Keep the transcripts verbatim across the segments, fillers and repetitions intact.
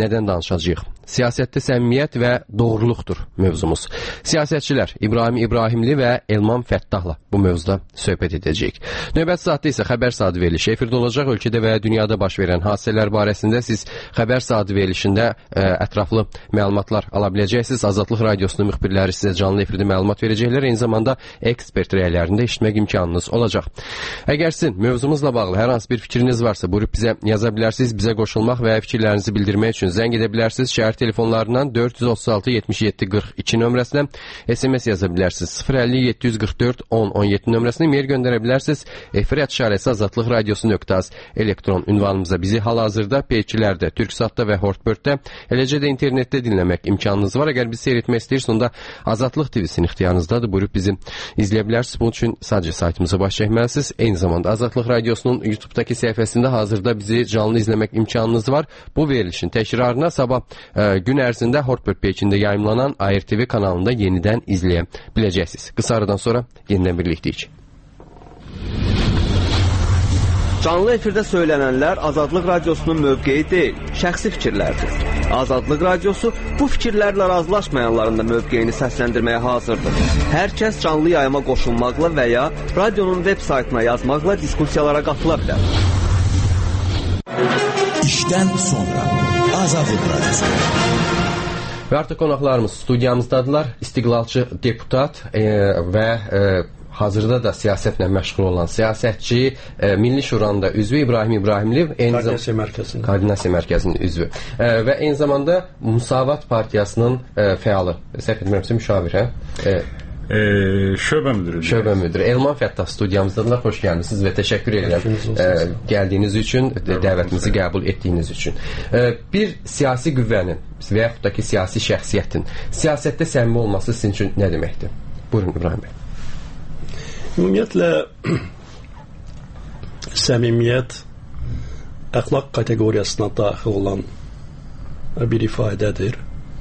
nədən danışacağıq? Siyasətdə səmimiyyət və doğruluqdur mövzumuz. Siyasətçilər İbrahim İbrahimli və Elman Fəttahla bu mövzuda söhbət edəcəyik. Növbəti saatda isə xəbər saatı verilişi efirdə olacaq. Ölkədə və dünyada baş verən hadisələr barəsində siz xəbər saatı verilişində ə, ətraflı məlumatlar ala biləcəksiniz. Azadlıq Radiosunun müxbirləri sizə canlı efirdə məlumat verəcəklər. Eyni zamanda ekspert rəylərində eşitmək imkanınız olacaq. Əgər sizin mövzumuzla bağlı hər hansı bir fikriniz varsa, buyurub bizə yaza bilərsiniz. Bizə qoşulmaq və fikirlərinizi bildirmək üçün zəng edə bilərsiniz. Şəhər telefonlarından dörd yüz otuz altı yetmiş yeddi qırx iki nömrəsinə S M S yaza bilərsiniz. sıfır əlli yeddi yüz qırx dörd on on yeddi nömrəsinə mail göndərə bilərsiniz. Efir işarəsi azadlıq radiosu nöqtə az elektron ünvanımıza bizi hal-hazırda Peykilərdə, Türksatda və Hortbörddə, eləcə də internetdə dinləmək imkanınız var. Əgər bizi seyr etmək istəyirsiniz, onda Azadlıq T V-sinin ixtiyarınızdadır. Buyurub bizi izləyə bilərsiniz. Bunun üçün sadəcə saytımıza baş çəkməlisiniz. Eyni zamanda Azadlıq Radiosunun YouTube-dakı səhifəsində hazırda bizi canlı izləmək imkanınız var. Bu verilişin təkrarına sabah ə, gün ərzində Hortbörd Pekində yayımlanan A R T V kanalında yenidən izləyə biləcəksiniz. Qısa aradan sonra yenidən birlikdəyik. Canlı efirdə söylənənlər Azadlıq Radiosunun mövqeyi deyil, şəxsi fikirlərdir. Azadlıq Radiosu bu fikirlərlə razılaşmayanların da mövqeyini səsləndirməyə hazırdır. Hər kəs canlı yayıma qoşulmaqla və ya radionun veb saytına yazmaqla diskussiyalara qatıla bilər. İşdən sonra Azadlıq Radiosu. Və artıq qonaqlarımız studiyamızdadılar. İstiqlalçı deputat e, və e, hazırda da siyasətlə məşğul olan siyasətçi, e, Milli Şuranın da üzvü İbrahim İbrahimli, Koordinasiya Mərkəzinin Koordinasiya Mərkəzinin üzvü e, və eyni zamanda Musavat Partiyasının e, fəalı, səhv etmirəmsə müşavir, hə? E, e, şöbə müdürü. Şöbə müdürü. Elman Fəttah studiyamızdadılar. Xoş gəlmisiniz və təşəkkür edirəm e, gəldiyiniz üçün, dəvətimizi qəbul etdiyiniz üçün. E, bir siyasi qüvvənin və yaxud da ki siyasi şəxsiyyətin siyasətdə səmimi olması sizin üçün nə deməkdir? Buyurun İbrahim bəy. Ümumiyyətlə səmimiyyət əxlaq kateqoriyasına daxil olan bir ifadədir.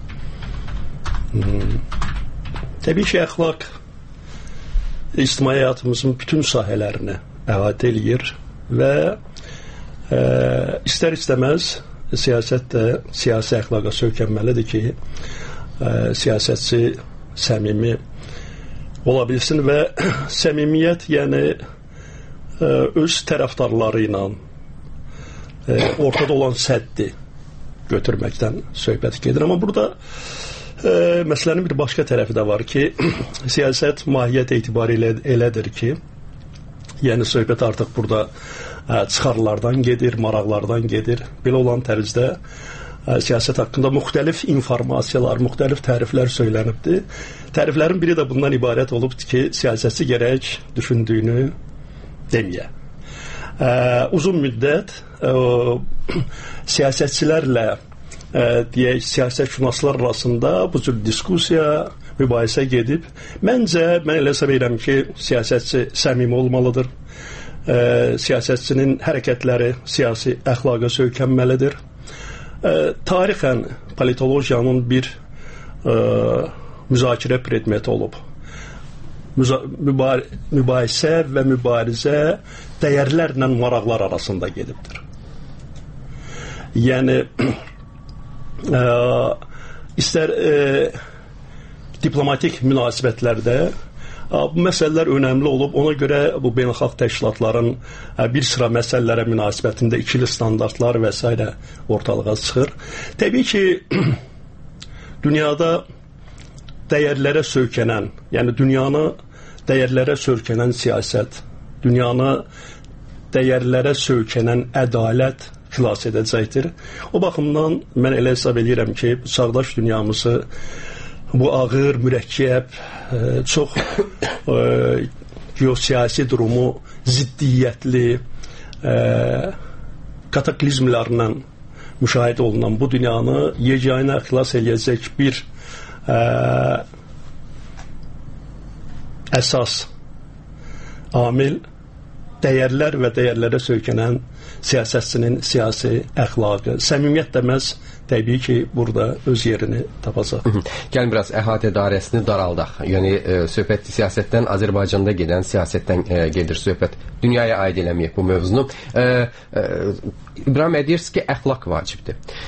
Hmm. Təbii ki, əxlaq ictimai həyatımızın bütün sahələrini əhatə eləyir və e, istər-istəməz siyasət də siyasi əxlaqa söykənməlidir ki, e, siyasətçi səmimi ola bilsin və səmimiyyət, yəni e, öz tərəfdarları ilə e, ortada olan səddi götürməkdən söhbət gedir. Amma burada e, məsələnin bir başqa tərəfi də var ki, siyasət mahiyyət etibarilə elədir ki, yəni söhbət artıq burada ə, çıxarlardan gedir, maraqlardan gedir. Belə olan tərzdə ə, siyasət haqqında müxtəlif informasiyalar, müxtəlif təriflər söylənibdir. Təriflərin biri də bundan ibarət olubdur ki, siyasətçi gərək düşündüyünü deməyə. Ə, uzun müddət ə, siyasətçilərlə ə, deyək, siyasətşünaslar arasında bu cür diskusiya, mübahisə gedib. Məncə, mən elə hesab edirəm ki, siyasətçi səmimi olmalıdır. E, siyasətçinin hərəkətləri siyasi əxlaqa söykənməlidir. E, tarixən politologiyanın bir e, müzakirə predmeti olub. Müza mübar mübahisə və mübarizə dəyərlərlə maraqlar arasında gedibdir. Yəni e, istər e, diplomatik münasibətlərdə bu məsələlər önəmli olub. Ona görə bu beynəlxalq təşkilatların bir sıra məsələlərə münasibətində ikili standartlar və s. ortalığa çıxır. Təbii ki, dünyada dəyərlərə söykənən, yəni dünyanı dəyərlərə söykənən siyasət, dünyanı dəyərlərə söykənən ədalət xilas edəcəkdir. O baxımdan mən elə hesab edirəm ki, çağdaş dünyamızı bu ağır, mürəkkəb, çox e, geosiyasi durumu ziddiyyətli e, kataklizmlərlə müşahidə olunan bu dünyanı yeganə xilas eləyəcək bir e, əsas amil dəyərlər və dəyərlərə söykənən siyasətçinin siyasi əxlaqı. Səmimiyyət deməz, təbii ki, burada öz yerini tapacaq. Gəlin biraz əhatə dairəsini daraldaq. Yəni e, söhbət siyasətdən, Azərbaycanda gedən siyasətdən e, gedir söhbət. Dünyaya aid eləməyək bu mövzunu. E, e, İbrahim bəy, deyirsiniz ki, əxlaq vacibdir.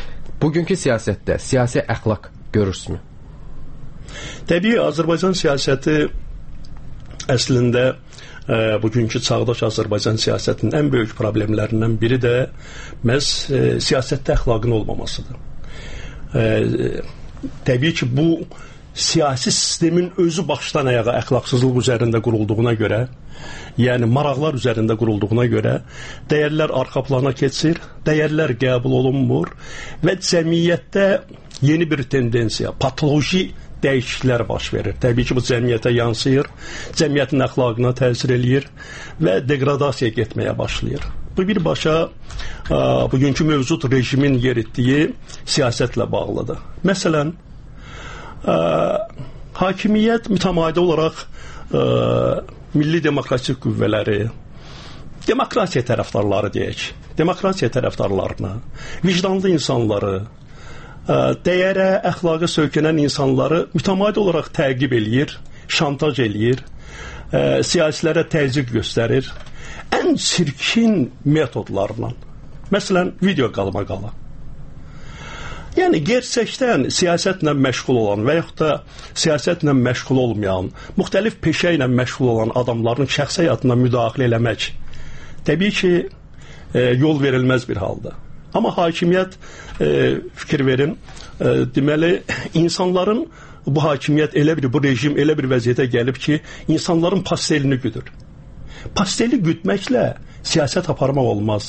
Bugünkü siyasətdə siyasi əxlaq görürsünüzmü? Təbii Azərbaycan siyasəti əslində e, bugünkü çağdaş Azərbaycan siyasətinin ən böyük problemlərindən biri də məhz e, siyasətdə əxlaqın olmamasıdır. E, təbii ki, bu siyasi sistemin özü başdan ayağa əxlaqsızlıq üzərində qurulduğuna görə, yəni maraqlar üzərində qurulduğuna görə dəyərlər arxa plana keçir, dəyərlər qəbul olunmur və cəmiyyətdə yeni bir tendensiya, patoloji dəyişikliklər baş verir. Təbii ki, bu cəmiyyətə yansıyır, cəmiyyətin əxlaqına təsir eləyir və degradasiya getməyə başlayır. Bu birbaşa ə, bugünkü mövcud rejimin yeritdiyi siyasətlə bağlıdır. Məsələn, ə, hakimiyyət mütəmadi olaraq ə, milli demokratik qüvvələri, demokratiya tərəfdarları deyək, demokratiya tərəfdarlarına, vicdanlı insanları, dəyərə, əxlaqa söykənən insanları mütəmadi olaraq təqib eləyir, şantaj eləyir, ə, siyasilərə təzyiq göstərir. Ən çirkin metodlarla. Məsələn, video qalmaqala. Yəni, gerçəkdən siyasətlə məşğul olan və yaxud da siyasətlə məşğul olmayan, müxtəlif peşə ilə məşğul olan adamların şəxsi həyatına müdaxilə eləmək təbii ki, e, yol verilməz bir haldır. Amma hakimiyyət, e, fikir verin, e, deməli, insanların bu hakimiyyət elə bir, bu rejim elə bir vəziyyətə gəlib ki, insanların pastelini güdür. Pasteli güdməklə siyasət aparmaq olmaz.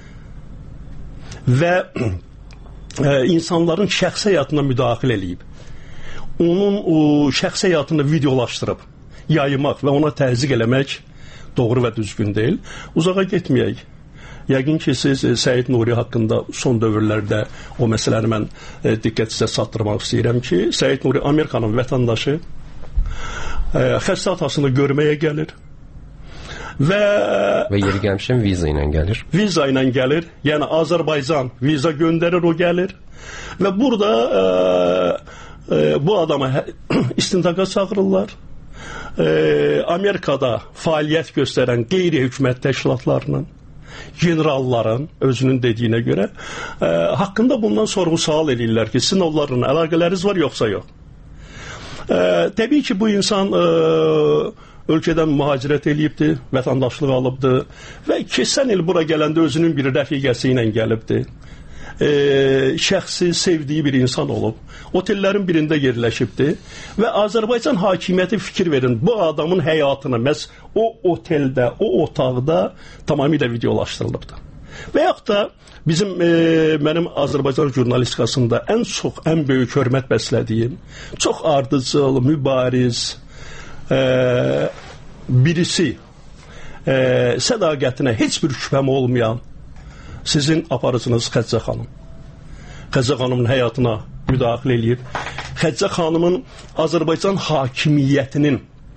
Və e, insanların şəxsi həyatına müdaxilə eləyib. Onun o, şəxsi həyatını videolaşdırıb, yaymaq və ona təzyiq eləmək doğru və düzgün deyil. Uzağa getməyək. Yəqin ki, siz Səid Nuri haqqında son dövrlərdə o məsələni mən e, diqqət sizə çatdırmaq istəyirəm ki, Səid Nuri Amerikanın vətəndaşı e, xəstə atasını görməyə gəlir və və yeri gəlmişəm viza ilə gəlir. Viza ilə gəlir, yəni Azərbaycan viza göndərir, o gəlir və burada e, e, bu adamı istintaqa çağırırlar. E, Amerikada fəaliyyət göstərən qeyri-hökumət təşkilatlarının, generalların özünün dediyinə görə ə, haqqında bundan sorğu-sual edirlər ki, sizin onlarla əlaqələriniz var yoxsa yox. Ə, təbii ki, bu insan ə, ölkədən mühacirət eləyibdir, vətəndaşlıq alıbdır və keçən il bura gələndə özünün bir rəfiqəsi ilə gəlibdir. E, şəxsi sevdiyi bir insan olub, otellərin birində yerləşibdir və Azərbaycan hakimiyyəti fikir verin, bu adamın həyatını məhz o oteldə, o otaqda tamamilə videolaşdırılıbdır. Və yaxud da bizim e, mənim Azərbaycan jurnalistikasında ən çox, ən böyük hörmət bəslədiyim, çox ardıcıl, mübariz e, birisi, e, sədaqətinə heç bir şübhəm olmayan sizin aparıcınız Xəccə xanım. Xəccə xanımın həyatına müdaxilə eləyib. Xəccə xanımın Azərbaycan hakimiyyətinin,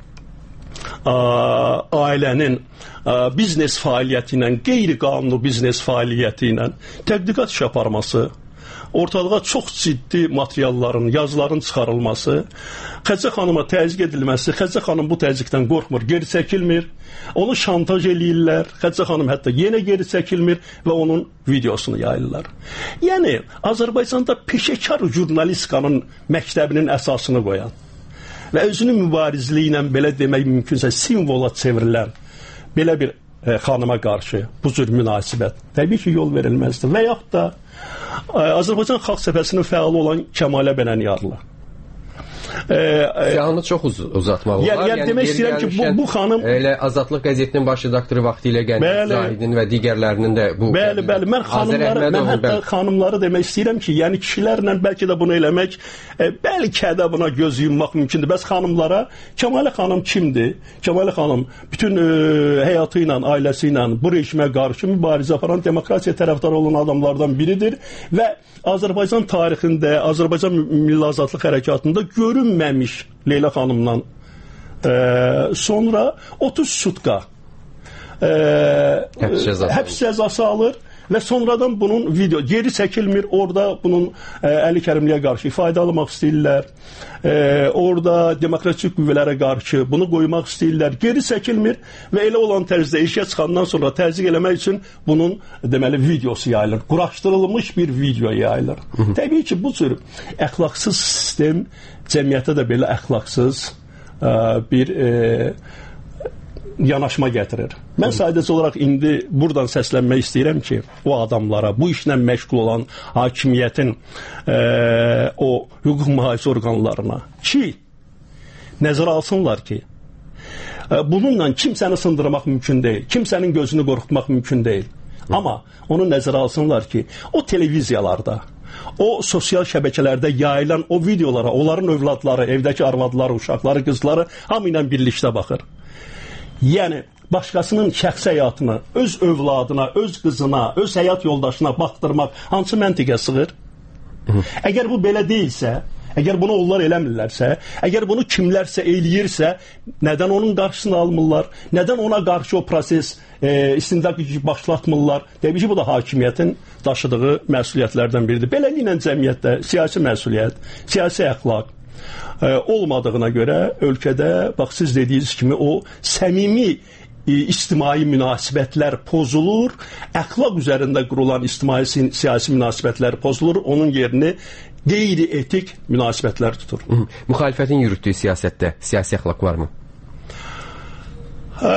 ə, ailənin ə, biznes fəaliyyəti ilə, qeyri-qanuni biznes fəaliyyəti ilə tədqiqat iş aparması, ortalığa çox ciddi materialların, yazıların çıxarılması, Xəccə xanıma təzyiq edilməsi, Xəccə xanım bu təzyiqdən qorxmur, geri çəkilmir, onu şantaj eləyirlər, Xəccə xanım hətta yenə geri çəkilmir və onun videosunu yayırlar. Yəni, Azərbaycanda peşəkar jurnalistikanın məktəbinin əsasını qoyan və özünün mübarizliyi ilə, belə demək mümkünsə, simvola çevrilən belə bir e, xanıma qarşı bu cür münasibət təbii ki, yol verilməzdir. Və yaxud da Azərbaycan Xalq Cəbhəsinin fəalı olan Kəmalə Bənəniyarlı. Siyahını çox uz uzatmaq olar. Yəni, yəni demək istəyirəm ki, bu, bu xanım... Elə Azadlıq qəzetinin baş redaktoru vaxtı ilə Gəncə Zahidin və digərlərinin də bu... Bəli, bəli, mən xanımları, mən hətta bəl... xanımları demək istəyirəm ki, yəni kişilərlə bəlkə də bunu eləmək, e, bəlkə də buna göz yummaq mümkündür. Bəs xanımlara, Kəmalə xanım kimdir? Kəmalə xanım bütün e, həyatı ilə, ailəsi ilə bu rejimə qarşı mübarizə aparan, demokratiya tərəfdarı olan adamlardan biridir və Azərbaycan tarixində, Azərbaycan Milli Azadlıq Hərəkatında görünməmiş Leyla xanımdan e, sonra otuz sutka e, həbs cəzası alır və sonradan bunun video geri çəkilmir. Orada bunun e, Əli Kərimliyə qarşı ifadə almaq istəyirlər. E, orada demokratik qüvvələrə qarşı bunu qoymaq istəyirlər. Geri çəkilmir və elə olan tərzdə işə çıxandan sonra təzyiq eləmək üçün bunun deməli videosu yayılır. Quraşdırılmış bir video yayılır. Hı -hı. Təbii ki, bu cür əxlaqsız sistem cəmiyyətə də belə əxlaqsız e, bir e, yanaşma gətirir. Mən sadəcə olaraq indi buradan səslənmək istəyirəm ki, o adamlara, bu işlə məşğul olan hakimiyyətin e, o hüquq mühafizə orqanlarına ki, nəzərə alsınlar ki, e, bununla kimsəni sındırmaq mümkün deyil, kimsənin gözünü qorxutmaq mümkün deyil. Hı. Amma onu nəzərə alsınlar ki, o televiziyalarda, o sosial şəbəkələrdə yayılan o videolara, onların övladları, evdəki arvadları, uşaqları, qızları hamı ilə birlikdə baxır. Yəni, başqasının şəxsi həyatını öz övladına, öz qızına, öz həyat yoldaşına baxdırmaq hansı məntiqə sığır? Hı. Əgər bu belə deyilsə, əgər bunu onlar eləmirlərsə, əgər bunu kimlərsə eləyirsə, nədən onun qarşısını almırlar? Nədən ona qarşı o proses e, istintaq başlatmırlar? Təbii ki, bu da hakimiyyətin daşıdığı məsuliyyətlərdən biridir. Beləliklə cəmiyyətdə siyasi məsuliyyət, siyasi əxlaq e, olmadığına görə ölkədə, bax siz dediyiniz kimi o səmimi e, ictimai münasibətlər pozulur, əxlaq üzərində qurulan ictimai siyasi münasibətlər pozulur, onun yerini qeyri-etik münasibətlər tutur. Hı -hı. Müxalifətin yürütdüyü siyasətdə siyasi əxlaq varmı? Ə,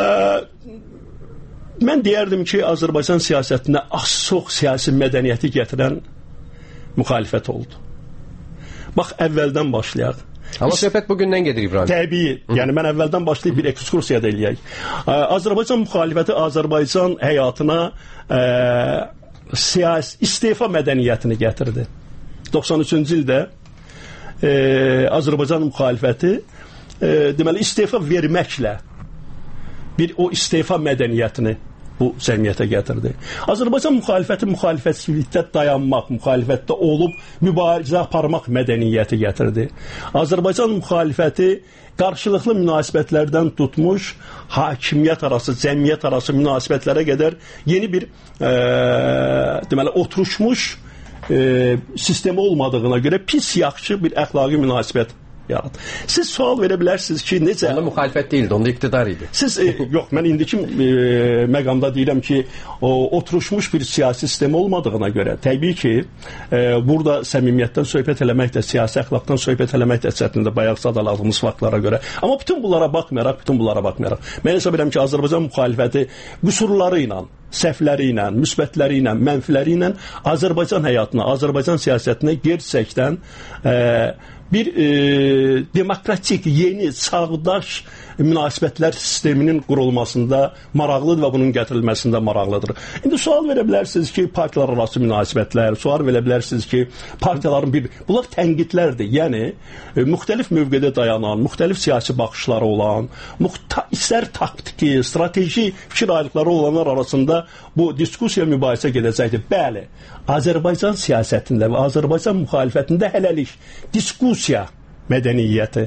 mən deyərdim ki, Azərbaycan siyasətində az-çox siyasi mədəniyyəti gətirən müxalifət oldu. Bax, əvvəldən başlayaq. Amma söhbət bugündən gedir İbrahim. Təbii, yəni mən əvvəldən başlayıb bir ekskursiya da eləyək. Azərbaycan müxalifəti Azərbaycan həyatına ə, siyasi istefa mədəniyyətini gətirdi. doxsan üçüncü ildə e, Azərbaycan müxalifəti e, deməli istefa verməklə bir o istefa mədəniyyətini bu cəmiyyətə gətirdi. Azərbaycan müxalifəti müxalifətçilikdə dayanmaq, müxalifətdə olub mübarizə aparmaq mədəniyyəti gətirdi. Azərbaycan müxalifəti qarşılıqlı münasibətlərdən tutmuş hakimiyyət arası, cəmiyyət arası münasibətlərə qədər yeni bir e, deməli oturuşmuş E, sistemi olmadığına görə pis yaxşı bir əxlaqi münasibət yarat. Siz sual verə bilərsiniz ki, necə... Onda müxalifət deyildi, onda iqtidar idi. Siz, e, yox, mən indiki e, məqamda deyirəm ki, o, oturuşmuş bir siyasi sistem olmadığına görə, təbii ki, e, burada səmimiyyətdən söhbət eləmək də, siyasi əxlaqdan söhbət eləmək də çətindir, bayaq sadaladığımız faktlara görə. Amma bütün bunlara baxmayaraq, bütün bunlara baxmayaraq, mən hesab edirəm ki, Azərbaycan müxalifəti qüsurları ilə, səhvləri ilə, müsbətləri ilə, mənfiləri ilə Azərbaycan həyatına, Azərbaycan siyasətinə gerçəkdən e, bir e, demokratik, yeni, çağdaş münasibətlər sisteminin qurulmasında maraqlıdır və bunun gətirilməsində maraqlıdır. İndi sual verə bilərsiniz ki, partiyalar arası münasibətlər, sual verə bilərsiniz ki, partiyaların bir... Bunlar tənqidlərdir. Yəni, e, müxtəlif mövqedə dayanan, müxtəlif siyasi baxışları olan, muxta, istər taktiki, strateji fikir ayrılıqları olanlar arasında bu diskusiya, mübahisə gedəcəkdir. Bəli, Azərbaycan siyasətində və Azərbaycan müxalifətində hələlik diskusiya mədəniyyəti.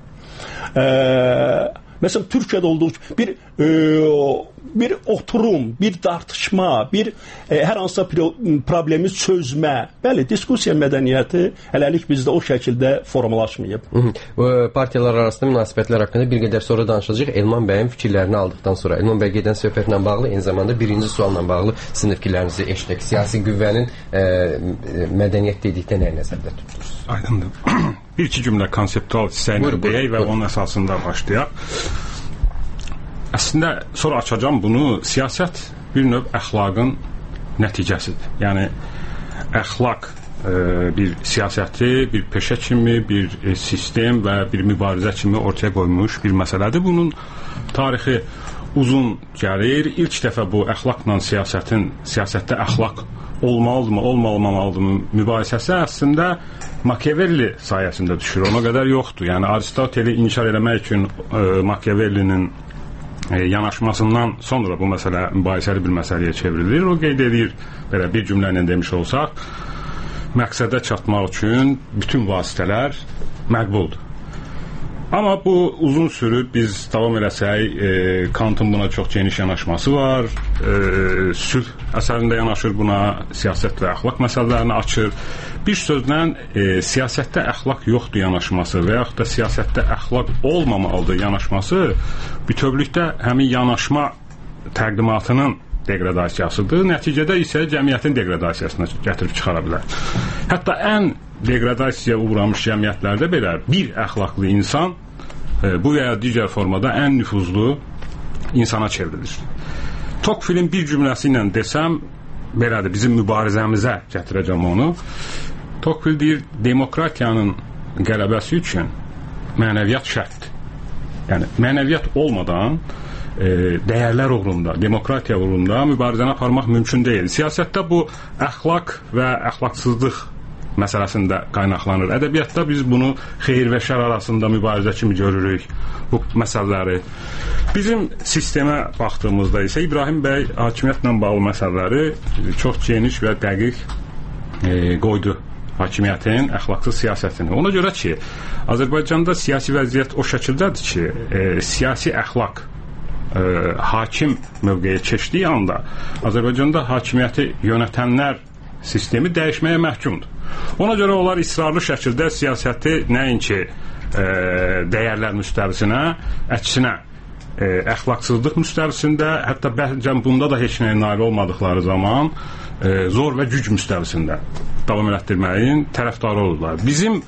Eee... Məsələn, Türkiyədə olduğu bir e, bir oturum, bir tartışma, bir e, hər hansısa problemi çözmə, bəli, diskusiya mədəniyyəti hələlik bizdə o şəkildə formalaşmayıb. Hı -hı. Partiyalar arasında münasibətlər haqqında bir qədər sonra danışacağıq. Elman bəyin fikirlərini aldıqdan sonra. Elman bəy gedən söhbətlə bağlı, eyni zamanda birinci sualla bağlı sizin fikirlərinizi eşitdik. Siyasi qüvvənin e, mədəniyyət dedikdə nəyə nəzərdə tutursunuz? Aydındır. Bir-iki cümlə konseptual hissəylə deyək və onun əsasında başlayaq. Əslində, sonra açacağım bunu, siyasət bir növ əxlaqın nəticəsidir. Yəni, əxlaq e, bir siyasəti, bir peşə kimi, bir e, sistem və bir mübarizə kimi ortaya qoymuş bir məsələdir. Bunun tarixi uzun gəlir. İlk dəfə bu əxlaqla siyasətin, siyasətdə əxlaq olmalıdırmı, olmamalıdırmı mübahisəsi əslində Machiavelli sayəsində düşür. Ona qədər yoxdur. Yəni, Aristoteli inkar eləmək üçün e, Machiavellinin e, yanaşmasından sonra bu məsələ mübahisəli bir məsələyə çevrilir. O qeyd edir, belə bir cümlə ilə demiş olsaq, məqsədə çatmaq üçün bütün vasitələr məqbuldur. Amma bu uzun sürür. Biz davam eləsək, e, Kantın buna çox geniş yanaşması var. E, sülh əsərində yanaşır buna, siyasət və əxlaq məsələlərini açır. Bir sözlə e, siyasətdə əxlaq yoxdur yanaşması və yaxud da siyasətdə əxlaq olmamalıdır yanaşması bütövlükdə həmin yanaşma təqdimatının degradasiyasıdır. Nəticədə isə cəmiyyətin degradasiyasına gətirib çıxara bilər. Hətta ən degradasiyaya uğramış cəmiyyətlərdə belə bir əxlaqlı insan e, bu və ya digər formada ən nüfuzlu insana çevrilir. Tocqueville'in bir cümləsi ilə desəm, belədir, bizim mübarizəmizə gətirəcəm onu. Tocqueville deyir, demokratiyanın qələbəsi üçün mənəviyyat şərtdir. Yəni, mənəviyyat olmadan e, dəyərlər uğrunda, demokratiya uğrunda mübarizəni aparmaq mümkün deyil. Siyasətdə bu əxlaq və əxlaqsızlıq məsələsində qaynaqlanır. Ədəbiyyatda biz bunu xeyir və şər arasında mübarizə kimi görürük bu məsələləri. Bizim sistemə baxdığımızda isə İbrahim bəy hakimiyyətlə bağlı məsələləri çox geniş və dəqiq e, qoydu hakimiyyətin əxlaqsız siyasətini. Ona görə ki, Azərbaycanda siyasi vəziyyət o şəkildədir ki, e, siyasi əxlaq e, hakim mövqeyə keçdiyi anda Azərbaycanda hakimiyyəti yönətənlər sistemi dəyişməyə məhkumdur. Ona görə onlar israrlı şəkildə siyasəti nəinki e, dəyərlər müstəvisinə, əksinə e, əxlaqsızlıq müstəvisində, hətta bəlkə bunda da heç nəyə nail olmadıkları zaman e, zor və güc müstəvisində davam elətdirməyin tərəfdarı olurlar. Bizim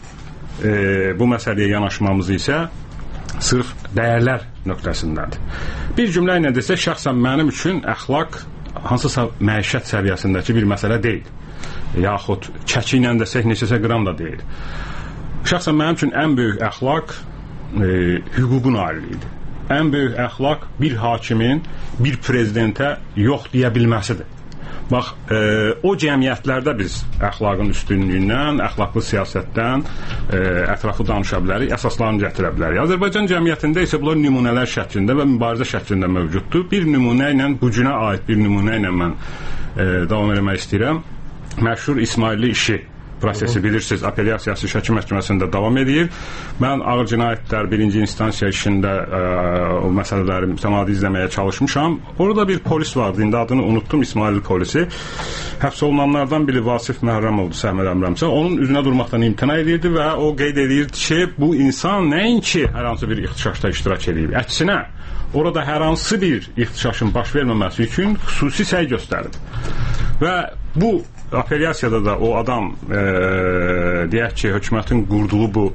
e, bu məsələyə yanaşmamız isə sırf dəyərlər nöqtəsindədir. Bir cümlə ilə desək, şəxsən mənim üçün əxlaq hansısa məişət səviyyəsindəki bir məsələ deyil. Yaxud çəki ilə desək neçəsə qram da deyil. Şəxsən mənim üçün ən böyük əxlaq e, hüququn ayrılığıdır. Ən böyük əxlaq bir hakimin bir prezidentə yox deyə bilməsidir. Bax, e, o cəmiyyətlərdə biz əxlaqın üstünlüyündən, əxlaqlı siyasətdən e, ətraflı danışa bilərik, əsaslarını gətirə bilərik. Azərbaycan cəmiyyətində isə bunlar nümunələr şəklində və mübarizə şəklində mövcuddur. Bir nümunə ilə, bu günə aid bir nümunə ilə mən e, davam etmək istəyirəm. Məşhur İsmailli işi prosesi bilirsiniz, apellyasiyası Şəki məhkəməsində davam edir. Mən ağır cinayətlər birinci instansiya işində ə, o məsələləri mütəmadi izləməyə çalışmışam. Orada bir polis vardı, indi adını unuttum, İsmailli polisi. Həbs olunanlardan biri Vasif Məhərrəmovdu, səhv eləmirəmsə. Onun üzünə durmaqdan imtina edirdi və o qeyd edirdi ki, bu insan nəinki hər hansı bir ixtişaşda iştirak edib. Əksinə, orada hər hansı bir ixtişaşın baş verməməsi üçün xüsusi səy göstərib. Və bu apellyasiyada da o adam e, deyək ki, hökumətin qurduğu bu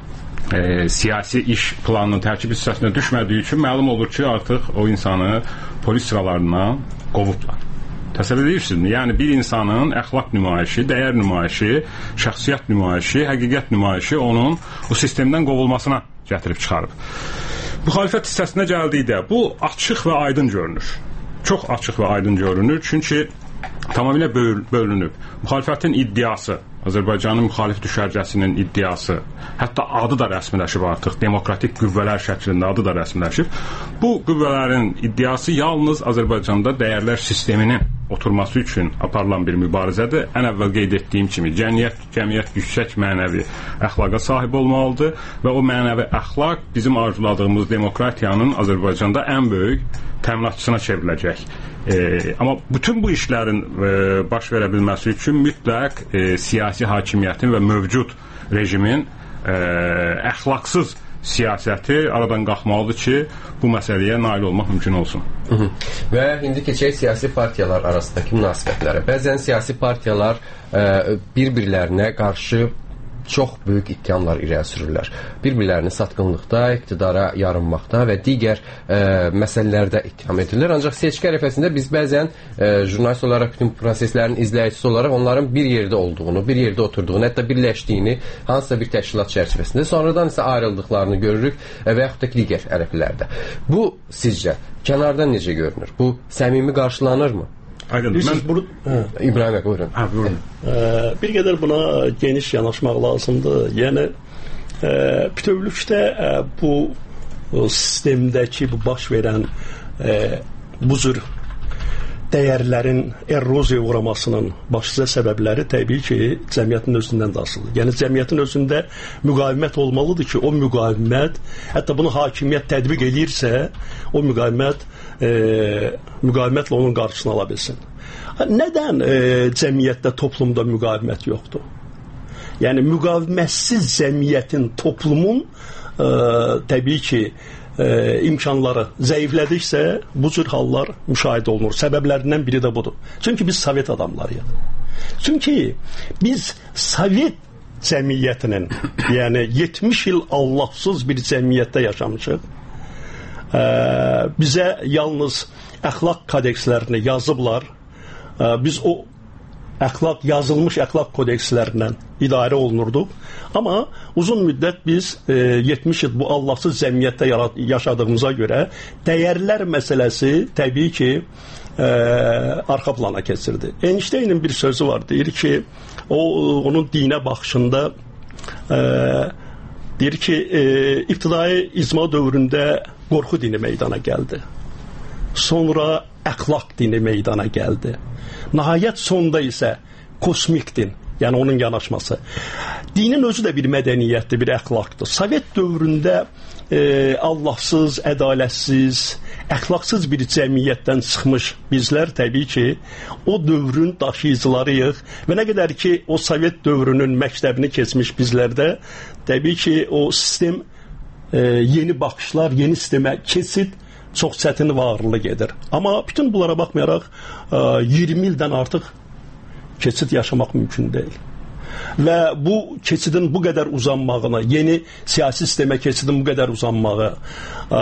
e, siyasi iş planının tərkib hissəsinə düşmədiyi üçün məlum olur ki, artıq o insanı polis sıralarından qovublar. Təsəvvür edirsinizmi? Yəni bir insanın əxlaq nümayişi, dəyər nümayişi, şəxsiyyət nümayişi, həqiqət nümayişi onun o sistemdən qovulmasına gətirib çıxarıb. Müxalifət hissəsinə gəldikdə bu açıq və aydın görünür. Çox açıq və aydın görünür, çünki tamamilə bölünüb. Müxalifətin iddiası, Azərbaycanın müxalif düşərgəsinin iddiası, hətta adı da rəsmiləşib artıq, demokratik qüvvələr şəklində adı da rəsmiləşib. Bu qüvvələrin iddiası yalnız Azərbaycanda dəyərlər sisteminin oturması üçün aparılan bir mübarizədir. Ən əvvəl qeyd etdiyim kimi, cəmiyyət, cəmiyyət yüksək mənəvi əxlaqa sahib olmalıdır və o mənəvi əxlaq bizim arzuladığımız demokratiyanın Azərbaycanda ən böyük təminatçısına çevriləcək. E, amma bütün bu işlərin e, baş verə bilməsi üçün mütləq e, siyasi hakimiyyətin və mövcud rejimin e, əxlaqsız siyasəti aradan qalxmalıdır ki, bu məsələyə nail olmaq mümkün olsun. Hı -hı. Və indi keçək siyasi partiyalar arasındakı münasibətlərə. Bəzən siyasi partiyalar e, bir-birlərinə qarşı çox böyük ittihamlar irəli sürürlər. Bir-birlərini satqınlıqda, iqtidara yarınmaqda və digər e, məsələlərdə ittiham edirlər. Ancaq seçki ərəfəsində biz bəzən e, jurnalist olaraq, bütün proseslərin izləyicisi olaraq onların bir yerdə olduğunu, bir yerdə oturduğunu, hətta birləşdiyini hansısa bir təşkilat çərçivəsində, sonradan isə ayrıldıqlarını görürük və yaxud da digər ərəflərdə. Bu sizcə kənardan necə görünür? Bu səmimi qarşılanırmı? Aydın, mən... Bur İbrahim bəy, buyurun. Hə, buyurun. Ə, bir qədər buna geniş yanaşmaq lazımdır. Yəni, ə, bütövlükdə ə, bu o, sistemdəki bu baş verən ə, bu cür dəyərlərin eroziyaya uğramasının başlıca səbəbləri təbii ki, cəmiyyətin özündən də asılıdır. Yəni cəmiyyətin özündə müqavimət olmalıdır ki, o müqavimət, hətta bunu hakimiyyət tətbiq edirsə, o müqavimət e, müqavimətlə onun qarşısını ala bilsin. Nədən e, cəmiyyətdə, toplumda müqavimət yoxdur? Yəni müqavimətsiz cəmiyyətin, toplumun e, təbii ki, E, imkanları zəiflədiksə bu cür hallar müşahidə olunur. Səbəblərindən biri də budur. Çünki biz Sovet adamlarıyıq. Çünki biz Sovet cəmiyyətinin, yəni yetmiş il Allahsız bir cəmiyyətdə yaşamışıq. E, bizə yalnız əxlaq kodekslərini yazıblar. E, biz o əxlaq, yazılmış əxlaq kodekslərindən idarə olunurduq. Amma uzun müddət biz e, yetmiş il bu Allahsız cəmiyyətdə yaşadığımıza görə dəyərlər məsələsi təbii ki e, arxa plana keçirdi. Einstein'in bir sözü var, deyir ki o onun dinə baxışında e, deyir ki e, ibtidai icma dövründə qorxu dini meydana gəldi. Sonra əxlaq dini meydana gəldi. Nəhayət sonda isə kosmik din, yəni onun yanaşması. Dinin özü də bir mədəniyyətdir, bir əxlaqdır. Sovet dövründə e, Allahsız, ədalətsiz, əxlaqsız bir cəmiyyətdən çıxmış bizlər təbii ki, o dövrün daşıyıcılarıyıq və nə qədər ki, o Sovet dövrünün məktəbini keçmiş bizlərdə təbii ki, o sistem, e, yeni baxışlar, yeni sistemə keçid çox çətin və ağırlı gedir. Amma bütün bunlara baxmayaraq iyirmi ildən artıq keçid yaşamaq mümkün deyil. Və bu keçidin bu qədər uzanmağını, yeni siyasi sistemə keçidin bu qədər uzanmağı ə,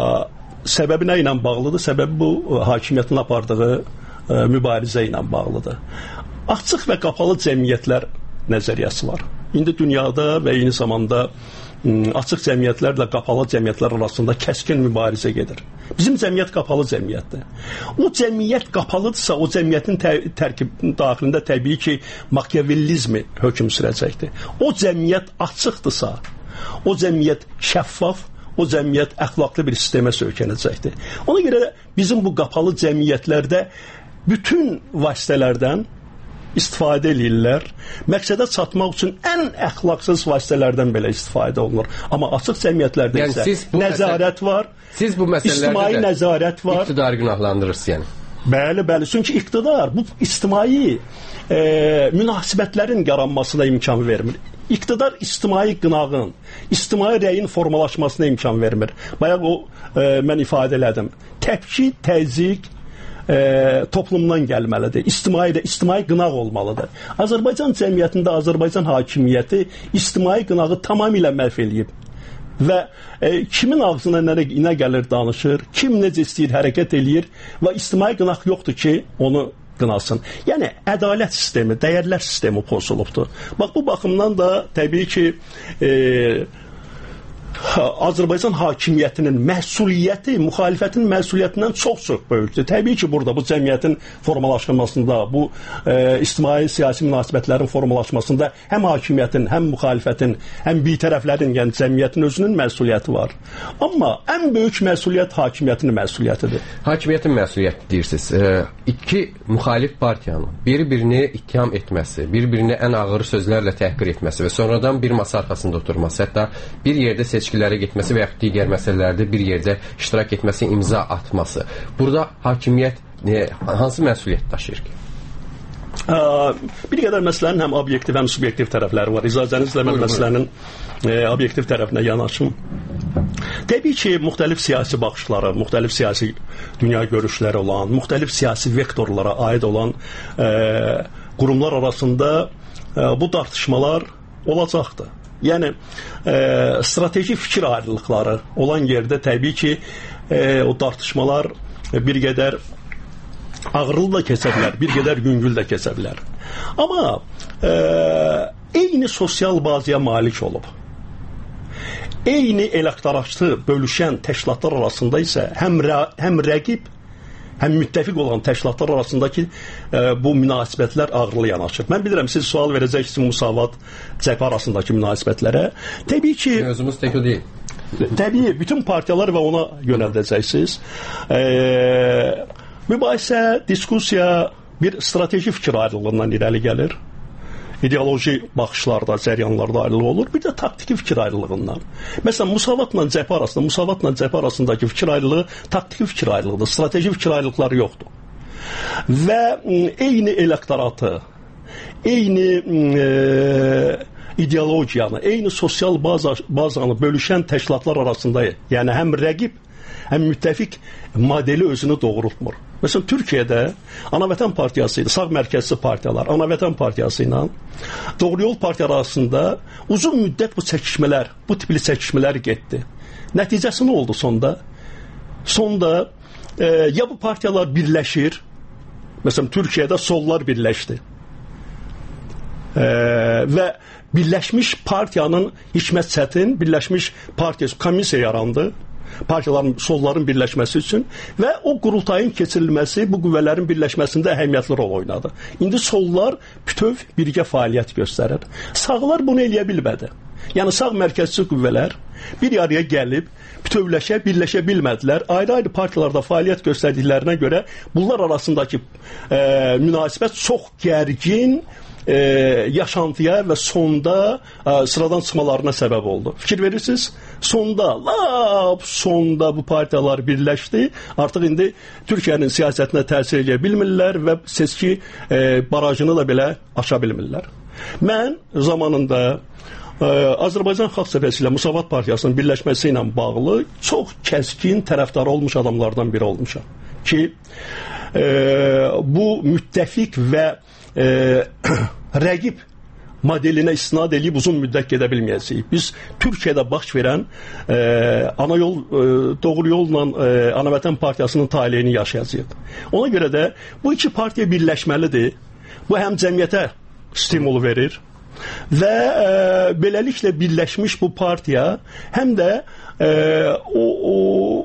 səbəbi nə ilə bağlıdır? Səbəbi bu hakimiyyətin apardığı ə, mübarizə ilə bağlıdır. Açıq və qapalı cəmiyyətlər nəzəriyyəsi var. İndi dünyada və eyni zamanda açıq cəmiyyətlərlə qapalı cəmiyyətlər arasında kəskin mübarizə gedir. Bizim cəmiyyət qapalı cəmiyyətdir. O cəmiyyət qapalıdırsa, o cəmiyyətin tərkib daxilində təbii ki, Machiavellizmi hökm sürəcəkdir. O cəmiyyət açıqdırsa, o cəmiyyət şəffaf, o cəmiyyət əxlaqlı bir sistemə söykənəcəkdir. Ona görə bizim bu qapalı cəmiyyətlərdə bütün vasitələrdən istifadə edirlər. Məqsədə çatmaq üçün ən əxlaqsız vasitələrdən belə istifadə olunur. Amma açıq cəmiyyətlərdə yəni isə nəzarət məsələ, var. Siz bu məsələlərdə ictimai nəzarət var. İqtidarı günahlandırırsınız yəni. Bəli, bəli. Çünki iqtidar bu ictimai e, münasibətlərin yaranmasına imkan vermir. İqtidar ictimai qınağın, ictimai rəyin formalaşmasına imkan vermir. Bayaq o e, mən ifadə elədim. Təpki, təzyiq E, toplumdan gəlməlidir. İctimai də ictimai qınaq olmalıdır. Azərbaycan cəmiyyətində Azərbaycan hakimiyyəti ictimai qınağı tamamilə məhv eləyib. Və e, kimin ağzına nə, nə gəlir danışır, kim necə istəyir hərəkət eləyir və ictimai qınaq yoxdur ki, onu qınasın. Yəni ədalət sistemi, dəyərlər sistemi pozulubdur. Bax bu baxımdan da təbii ki e, Azərbaycan hakimiyyətinin məsuliyyəti müxalifətin məsuliyyətindən çox-çox böyükdür. Təbii ki, burada bu cəmiyyətin formalaşmasında, bu e, ictimai siyasi münasibətlərin formalaşmasında həm hakimiyyətin, həm müxalifətin, həm bitərəflərin, yəni cəmiyyətin özünün məsuliyyəti var. Amma ən böyük məsuliyyət hakimiyyətin məsuliyyətidir. Hakimiyyətin məsuliyyəti deyirsiniz. E, iki müxalif partiyanın bir-birini ittiham etməsi, bir-birini ən ağır sözlərlə təhqir etməsi və sonradan bir masa arxasında oturması, hətta bir yerdə seçkilərə getməsi və yaxud digər məsələlərdə bir yerdə iştirak etməsi, imza atması. Burada hakimiyyət ne, hansı məsuliyyət daşıyır ki? Ə, bir qədər məsələnin həm obyektiv, həm subyektiv tərəfləri var. İcazənizlə mən məsələnin e, obyektiv tərəfinə yanaşım. Təbii ki, müxtəlif siyasi baxışları, müxtəlif siyasi dünya görüşləri olan, müxtəlif siyasi vektorlara aid olan e, qurumlar arasında e, bu tartışmalar olacaqdır. Yəni e, strateji fikir ayrılıqları olan yerdə təbii ki, e, o tartışmalar bir qədər ağırlı da keçə bilər, bir qədər yüngül də keçə bilər. Amma e, eyni sosial bazaya malik olub, eyni elektoratı bölüşən təşkilatlar arasında isə həm, rə, həm rəqib, həm müttəfiq olan təşkilatlar arasındakı e, bu münasibətlər ağırlı yanaşır. Mən bilirəm, siz sual verəcəksiniz müsavat cəbhə arasındakı münasibətlərə. Təbii ki... Özümüz tək o deyil. Təbii, bütün partiyalar və ona yönəldəcəksiniz. E, Mübahisə, diskusiya bir strateji fikir ayrılığından irəli gəlir. İdeoloji baxışlarda, cəryanlarda ayrılıq olur. Bir də taktiki fikir ayrılığından. Məsələn, Musavatla cəbhə arasında, Musavatla cəbhə arasındakı fikir ayrılığı taktiki fikir ayrılığıdır. Strateji fikir ayrılıqları yoxdur. Və eyni elektoratı, eyni e, ideologiyanı, eyni sosial baza, bazanı bölüşən təşkilatlar arasında, yəni həm rəqib, həm müttəfiq modeli özünü doğrultmur. Məsələn, Türkiyədə Anavətən Partiyası idi, sağ mərkəzli partiyalar, Anavətən Partiyası ilə Doğru Yol Partiya arasında uzun müddət bu çəkişmələr, bu tipli çəkişmələr getdi. Nəticəsi nə oldu sonda? Sonda e, ya bu partiyalar birləşir, məsələn, Türkiyədə sollar birləşdi e, və birləşmiş partiyanın Hikmət Çətin, birləşmiş partiyası, komissiya yarandı. Partiyaların, solların birləşməsi üçün və o qurultayın keçirilməsi bu qüvvələrin birləşməsində əhəmiyyətli rol oynadı. İndi sollar bütöv birgə fəaliyyət göstərir. Sağlar bunu eləyə bilmədi. Yəni sağ mərkəzçi qüvvələr bir araya gəlib bütövləşə, birləşə bilmədilər. Ayrı-ayrı partiyalarda fəaliyyət göstərdiklərinə görə bunlar arasındakı e, münasibət çox gərgin e, yaşantıya və sonda e, sıradan çıxmalarına səbəb oldu. Fikir verirsiniz? Sonda, lap sonda bu partiyalar birləşdi. Artıq indi Türkiyənin siyasətinə təsir edə bilmirlər və seçki e, barajını da belə aşa bilmirlər. Mən zamanında e, Azərbaycan Xalq Cəbhəsi ilə Musavat Partiyasının birləşməsi ilə bağlı çox kəskin tərəfdarı olmuş adamlardan biri olmuşam. Ki, e, bu müttəfiq və e, rəqib modelinə istinad edib uzun müddət gedə bilməyəcəyik. Biz Türkiyədə baş verən e, ana yol, e, Doğru Yolla e, Anavətən Partiyasının taleyini yaşayacağıq. Ona görə də bu iki partiya birləşməlidir. Bu həm cəmiyyətə stimul verir və e, beləliklə birləşmiş bu partiya həm də e, o, o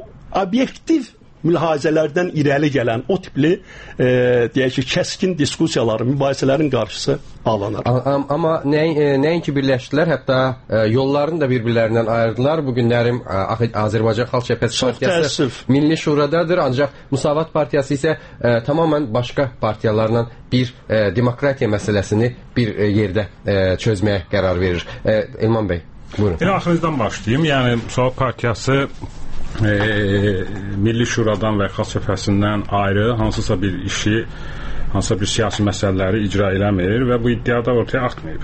obyektiv mülahazələrdən irəli gələn o tipli e, deyək ki, kəskin diskusiyaların, mübahisələrin qarşısı alınır. Amma nəinki birləşdilər, hətta e, yollarını da bir-birlərindən ayırdılar. Bu günlərim e, Azərbaycan Xalq Cəbhəsi Partiyası Milli Şuradadır, ancaq Musavat Partiyası isə e, tamamən başqa partiyalarla bir e, demokratiya məsələsini bir e, yerdə e, çözməyə qərar verir. E, Elman bəy, buyurun. Elə axırıncıdan başlayayım. Yəni Musavat Partiyası E, Milli Şuradan və Xalq Cəbhəsindən ayrı hansısa bir işi, hansısa bir siyasi məsələləri icra eləmir və bu iddiada ortaya atmayıb.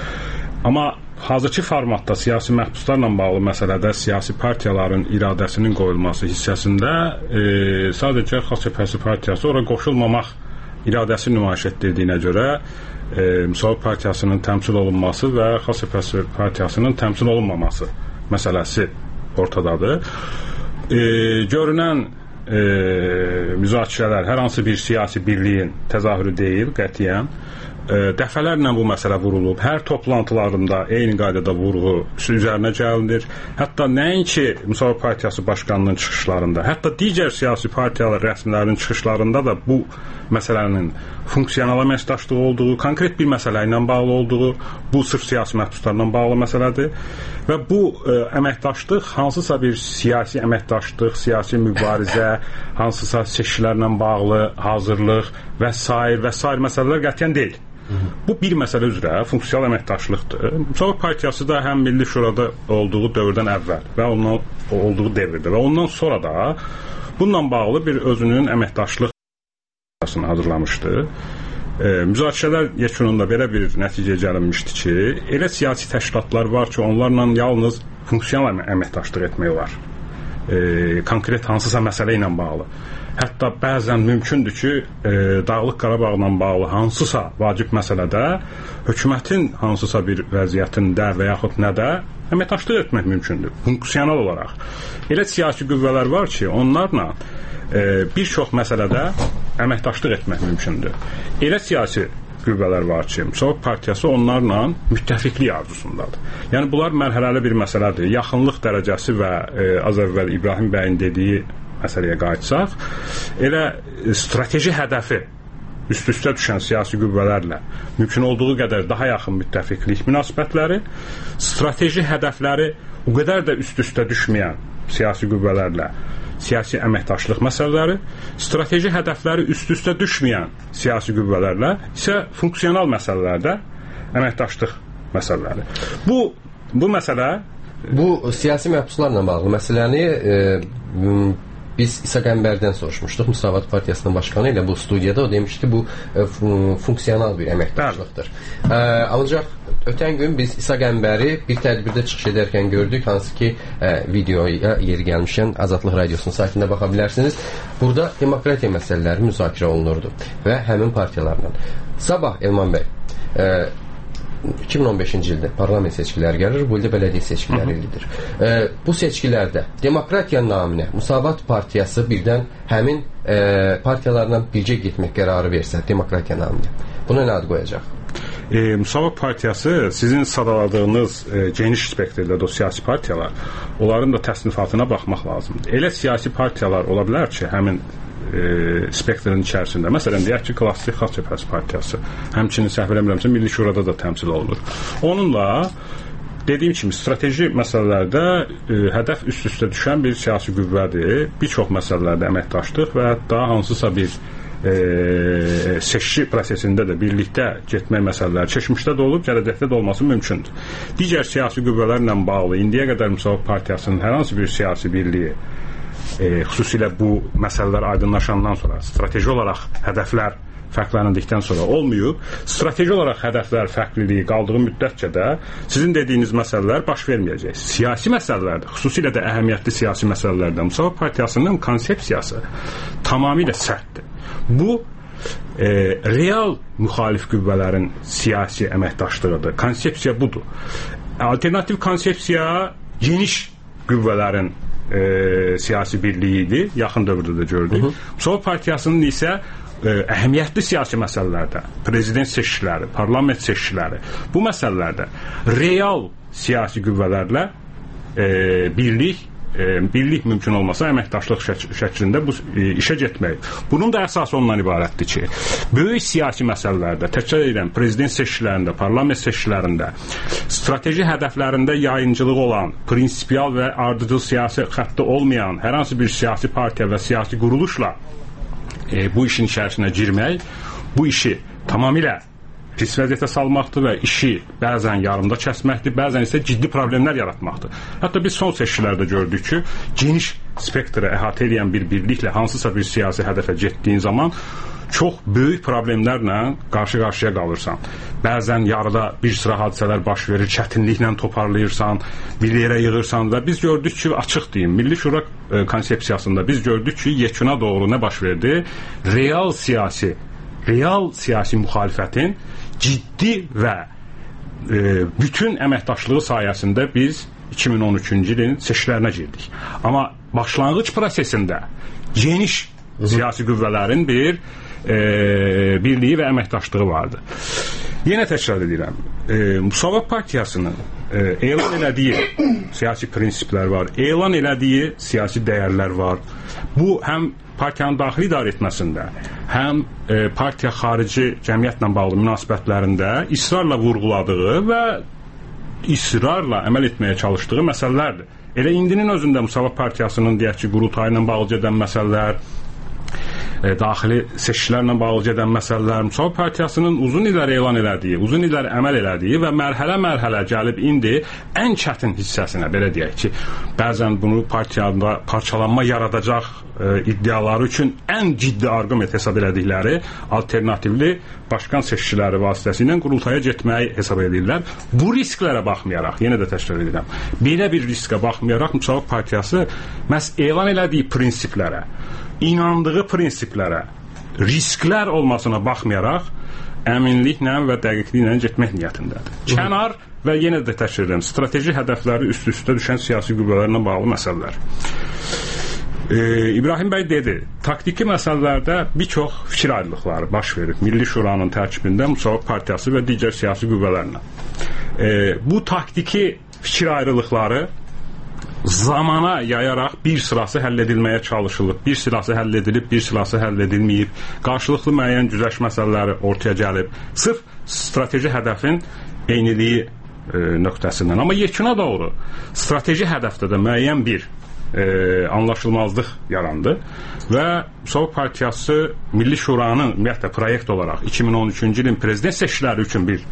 Amma hazırki formatda siyasi məhbuslarla bağlı məsələdə siyasi partiyaların iradəsinin qoyulması hissəsində e, sadəcə Xalq Cəbhəsi Partiyası ora qoşulmamaq iradəsi nümayiş etdirdiyinə görə e, Musavat Partiyasının təmsil olunması və Xalq Cəbhəsi Partiyasının təmsil olunmaması məsələsi ortadadır. E, görünən e, müzakirələr hər hansı bir siyasi birliyin təzahürü deyil, qətiyyən. E, dəfələrlə bu məsələ vurulub. Hər toplantılarında eyni qaydada vurğu üzərinə gəlinir. Hətta nəinki Musavat Partiyası başqanının çıxışlarında, hətta digər siyasi partiyalar rəsmilərinin çıxışlarında da bu məsələnin funksional əməkdaşlığı olduğu, konkret bir məsələ ilə bağlı olduğu, bu sırf siyasi məhbuslarla bağlı məsələdir. Və bu ə, əməkdaşlıq hansısa bir siyasi əməkdaşlıq, siyasi mübarizə, hansısa seçkilərlə bağlı hazırlıq və s. və s. məsələlər qətiyyən deyil. Bu bir məsələ üzrə funksional əməkdaşlıqdır. Musavat Partiyası da həm Milli Şurada olduğu dövrdən əvvəl və ondan olduğu devirdə və ondan sonra da bununla bağlı bir özünün əməkdaşlıq hazırlamışdı. E, müzakirələr yekununda belə bir nəticəyə gəlinmişdi ki, elə siyasi təşkilatlar var ki, onlarla yalnız funksional əməkdaşlıq etmək olar. E, konkret hansısa məsələ ilə bağlı. Hətta bəzən mümkündür ki, e, Dağlıq Qarabağla bağlı hansısa vacib məsələdə hökumətin hansısa bir vəziyyətində və yaxud nədə əməkdaşlıq etmək mümkündür, funksional olaraq. Elə siyasi qüvvələr var ki, onlarla e, bir çox məsələdə əməkdaşlıq etmək mümkündür. Elə siyasi qüvvələr var ki, Musavat Partiyası onlarla müttəfiqlik arzusundadır. Yəni, bunlar mərhələli bir məsələdir. Yaxınlıq dərəcəsi və e, az əvvəl İbrahim bəyin dediyi məsələyə qayıtsaq, elə strateji hədəfi üst-üstə düşən siyasi qüvvələrlə mümkün olduğu qədər daha yaxın müttəfiqlik münasibətləri, strateji hədəfləri o qədər də üst-üstə düşməyən siyasi qüvvələrlə siyasi əməkdaşlıq məsələləri, strateji hədəfləri üst-üstə düşməyən siyasi qüvvələrlə isə funksional məsələlərdə əməkdaşlıq məsələləri. Bu bu məsələ bu siyasi məhbuslarla bağlı məsələni e, biz İsa Qəmbərdən soruşmuşduq. Müsavat Partiyasının başqanı ilə bu studiyada o demişdi bu e, funksional bir əməkdaşlıqdır. E, ancaq ötən gün biz İsa Qəmbəri bir tədbirdə çıxış edərkən gördük, hansı ki e, videoya yeri gəlmişkən Azadlıq Radiosunun saytında baxa bilərsiniz. Burada demokratiya məsələləri müzakirə olunurdu və həmin partiyalarla. Sabah Elman bəy, e, iki min on beşinci ildə parlament seçkiləri gəlir, bu ildə bələdiyyə seçkiləri ildir. E, bu seçkilərdə demokratiya naminə Müsavat Partiyası birdən həmin e, partiyalarla bircə getmək qərarı versə, demokratiya naminə, buna nə ad qoyacaq? E, Müsavat Partiyası sizin sadaladığınız e, geniş spektrdə o siyasi partiyalar, onların da təsnifatına baxmaq lazımdır. Elə siyasi partiyalar ola bilər ki, həmin e, spektrin içərisində, məsələn, deyək ki, Klassik Xalq Cəbhəsi Partiyası, həmçinin səhv eləmirəmsə, Milli Şurada da təmsil olunur. Onunla dediyim kimi strateji məsələlərdə e, hədəf üst-üstə düşən bir siyasi qüvvədir. Bir çox məsələlərdə əməkdaşlıq və daha hansısa bir e, seçki prosesində də birlikdə getmək məsələləri keçmişdə də olub, gələcəkdə də olması mümkündür. Digər siyasi qüvvələrlə bağlı indiyə qədər Müsavat Partiyasının hər hansı bir siyasi birliyi, e, xüsusilə bu məsələlər aydınlaşandan sonra strateji olaraq hədəflər fərqlənildikdən sonra olmayıb. Strateji olaraq hədəflər fərqliliyi qaldığı müddətcə də sizin dediyiniz məsələlər baş verməyəcək. Siyasi məsələlərdə, xüsusilə də əhəmiyyətli siyasi məsələlərdə Müsavat Partiyasının konsepsiyası tamamilə sərtdir. Bu e, real müxalif qüvvələrin siyasi əməkdaşlığıdır. Konsepsiya budur. Alternativ konsepsiya geniş qüvvələrin e, siyasi birliyi idi. Yaxın dövrdə də gördük. Müsavat Partiyasının isə e, əhəmiyyətli siyasi məsələlərdə, prezident seçkiləri, parlament seçkiləri, bu məsələlərdə real siyasi qüvvələrlə e, birlik E, birlik mümkün olmasa əməkdaşlıq şək şəklində bu e, işə getmək. Bunun da əsası ondan ibarətdir ki, böyük siyasi məsələlərdə, təkrar edirəm, prezident seçkilərində, parlament seçkilərində, strateji hədəflərində yayıncılıq olan, prinsipial və ardıcıl siyasi xətti olmayan hər hansı bir siyasi partiya və siyasi quruluşla e, bu işin içərisinə girmək, bu işi tamamilə pis vəziyyətə salmaqdır və işi bəzən yarımda kəsməkdir, bəzən isə ciddi problemlər yaratmaqdır. Hətta biz son seçkilərdə gördük ki, geniş spektrə əhatə edən bir birliklə hansısa bir siyasi hədəfə getdiyin zaman çox böyük problemlərlə qarşı-qarşıya qalırsan. Bəzən yarıda bir sıra hadisələr baş verir, çətinliklə toparlayırsan, bir yerə yığırsan və biz gördük ki, açıq deyim, Milli Şura e, konsepsiyasında biz gördük ki, yekuna doğru nə baş verdi? Real siyasi, real siyasi müxalifətin ciddi və e, bütün əməkdaşlığı sayəsində biz iki min on üçüncü ilin seçkilərinə girdik. Amma başlanğıc prosesində geniş siyasi qüvvələrin bir e, birliyi və əməkdaşlığı vardı. Yenə təkrar edirəm, e, Müsavat Partiyasının e, elan elədiyi siyasi prinsiplər var, elan elədiyi siyasi dəyərlər var. Bu həm partiyanın daxili idarə etməsində, həm e, partiya xarici cəmiyyətlə bağlı münasibətlərində israrla vurğuladığı və israrla əməl etməyə çalışdığı məsələlərdir. Elə indinin özündə Müsavat Partiyasının deyək ki, qurultayı ilə bağlı gedən məsələlər, e, daxili seçkilərlə bağlı gedən məsələlər, Müsavat Partiyasının uzun illər elan elədiyi, uzun illər əməl elədiyi və mərhələ-mərhələ gəlib indi ən çətin hissəsinə, belə deyək ki, bəzən bunu partiyada parçalanma yaradacaq e, iddiaları üçün ən ciddi arqument hesab elədikləri alternativli başkan seçkiləri vasitəsilə qurultaya getməyi hesab edirlər. Bu risklərə baxmayaraq, yenə də təkrar edirəm, belə bir riskə baxmayaraq Müsavat Partiyası məhz elan elədiyi prinsiplərə, inandığı prinsiplərə, risklər olmasına baxmayaraq əminliklə və dəqiqliklə getmək niyyətindədir. Kənar və yenə də təkrar edirəm, strateji hədəfləri üst-üstə düşən siyasi qüvvələrlə bağlı məsələlər. Ee, İbrahim bəy dedi, taktiki məsələlərdə bir çox fikir ayrılıqları baş verir Milli Şuranın tərkibində Müsavat Partiyası və digər siyasi qüvvələrlə. Ee, bu taktiki fikir ayrılıqları zamana yayaraq bir sırası həll edilməyə çalışılıb, bir sırası həll edilib, bir sırası həll edilməyib, qarşılıqlı müəyyən güzəşt məsələləri ortaya gəlib, sırf strateji hədəfin eyniliyi e, nöqtəsindən. Amma yekuna doğru strateji hədəfdə də müəyyən bir e, anlaşılmazlıq yarandı və Musavat Partiyası Milli Şuranın ümumiyyətlə proyekt olaraq iki min on üçüncü ilin prezident seçkiləri üçün bir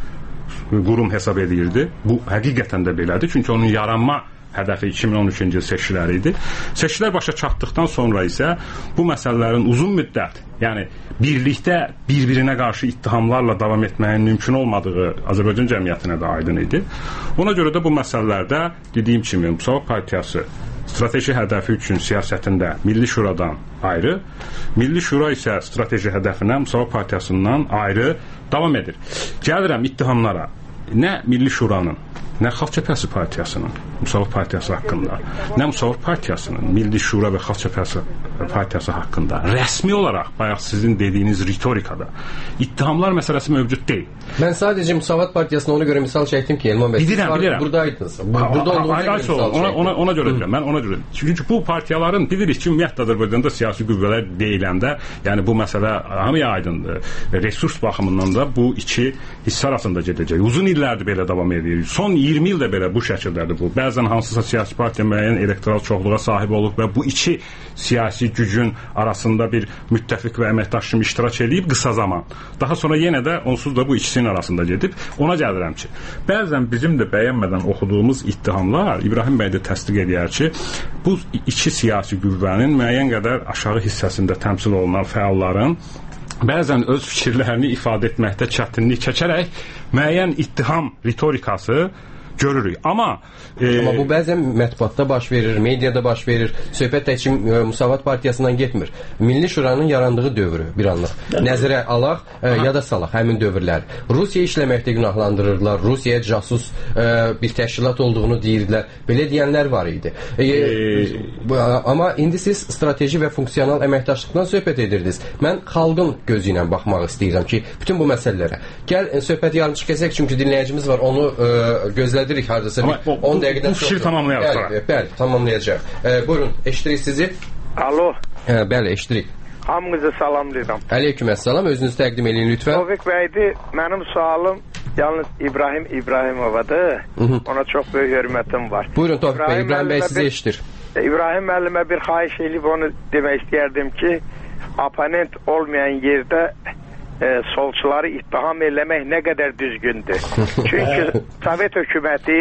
qurum hesab edirdi. Bu həqiqətən də belədir. Çünki onun yaranma hədəfi iki min on üçüncü il seçkiləri idi. Seçkilər başa çatdıqdan sonra isə bu məsələlərin uzun müddət, yəni birlikdə bir-birinə qarşı ittihamlarla davam etməyin mümkün olmadığı Azərbaycan cəmiyyətinə də aydın idi. Ona görə də bu məsələlərdə dediyim kimi Musavat Partiyası strateji hədəfi üçün siyasətində Milli Şuradan ayrı, Milli Şura isə strateji hədəfinə Musavat Partiyasından ayrı davam edir. Gəlirəm ittihamlara. Nə Milli Şuranın, nə Xalq Cəbhəsi Partiyasının Musavat Partiyası haqqında, nə Musavat Partiyasının Milli Şura və Xalq Cəbhəsi Partiyası haqqında rəsmi olaraq bayaq sizin dediyiniz ritorikada ittihamlar məsələsi mövcud deyil. Mən sadəcə Musavat Partiyasına ona görə misal çəkdim ki, Elman bəy, bilirəm, siz bilirəm. buradaydınız. Burada olduğunuz üçün misal çəkdim. Ona, ona, ona görə deyirəm, mən ona görə. Çünki bu partiyaların bilirik ki, ümumiyyətlə Azərbaycanda siyasi qüvvələr deyiləndə, yəni bu məsələ hamıya aydındır. Resurs baxımından da bu iki hissə arasında gedəcək. Uzun illərdir belə davam edir. Son iyirmi ildə belə bu şəkildədir bu. Bəzən hansısa siyasi partiya müəyyən elektoral çoxluğa sahib olub və bu iki siyasi gücün arasında bir müttəfiq və əməkdaş kimi iştirak edib qısa zaman. Daha sonra yenə də onsuz da bu ikisinin arasında gedib. Ona gəlirəm ki, bəzən bizim də bəyənmədən oxuduğumuz ittihamlar İbrahim bəy də təsdiq edir ki, bu iki siyasi qüvvənin müəyyən qədər aşağı hissəsində təmsil olunan fəalların bəzən öz fikirlərini ifadə etməkdə çətinlik çəkərək müəyyən ittiham ritorikası görürük. Amma e, Amma bu bəzən mətbuatda baş verir, mediada baş verir. Söhbət təkcə Musavat Partiyasından getmir. Milli Şuranın yarandığı dövrü bir anlıq nəzərə alaq e, ya da salaq həmin dövrlər. Rusiya işləməkdə günahlandırırlar. Rusiyaya casus e, bir təşkilat olduğunu deyirdilər. Belə deyənlər var idi. E, e, bu, amma indi siz strateji və funksional əməkdaşlıqdan söhbət edirdiniz. Mən xalqın gözü ilə baxmaq istəyirəm ki, bütün bu məsələlərə. Gəl e, söhbət yarımçıq kəsək, çünki dinləyicimiz var. Onu e, gözlədik hardasa on dəqiqədən sonra. Bu fikir tamamlayaq sonra. Bəli, bəli, tamamlayacaq. E, buyurun, eşidirik sizi. Alo. E, bəli, eşidirik. Hamınızı salamlayıram. Aleykümselam, özünüzü təqdim edin lütfən. Tovik bəydir, mənim sualım yalnız İbrahim İbrahimovadır. Ona çox böyük hörmətim var. Buyurun Tovik bəy, İbrahim bəy sizi eşidir. İbrahim müəllimə bir xahiş edib onu demək istəyərdim ki, oponent olmayan yerdə E, solçuları ittiham eləmək nə qədər düzgündür. Çünki Sovet hökuməti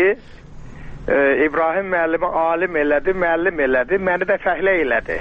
e, İbrahim müəllimi alim elədi, müəllim elədi, məni də fəhlə elədi.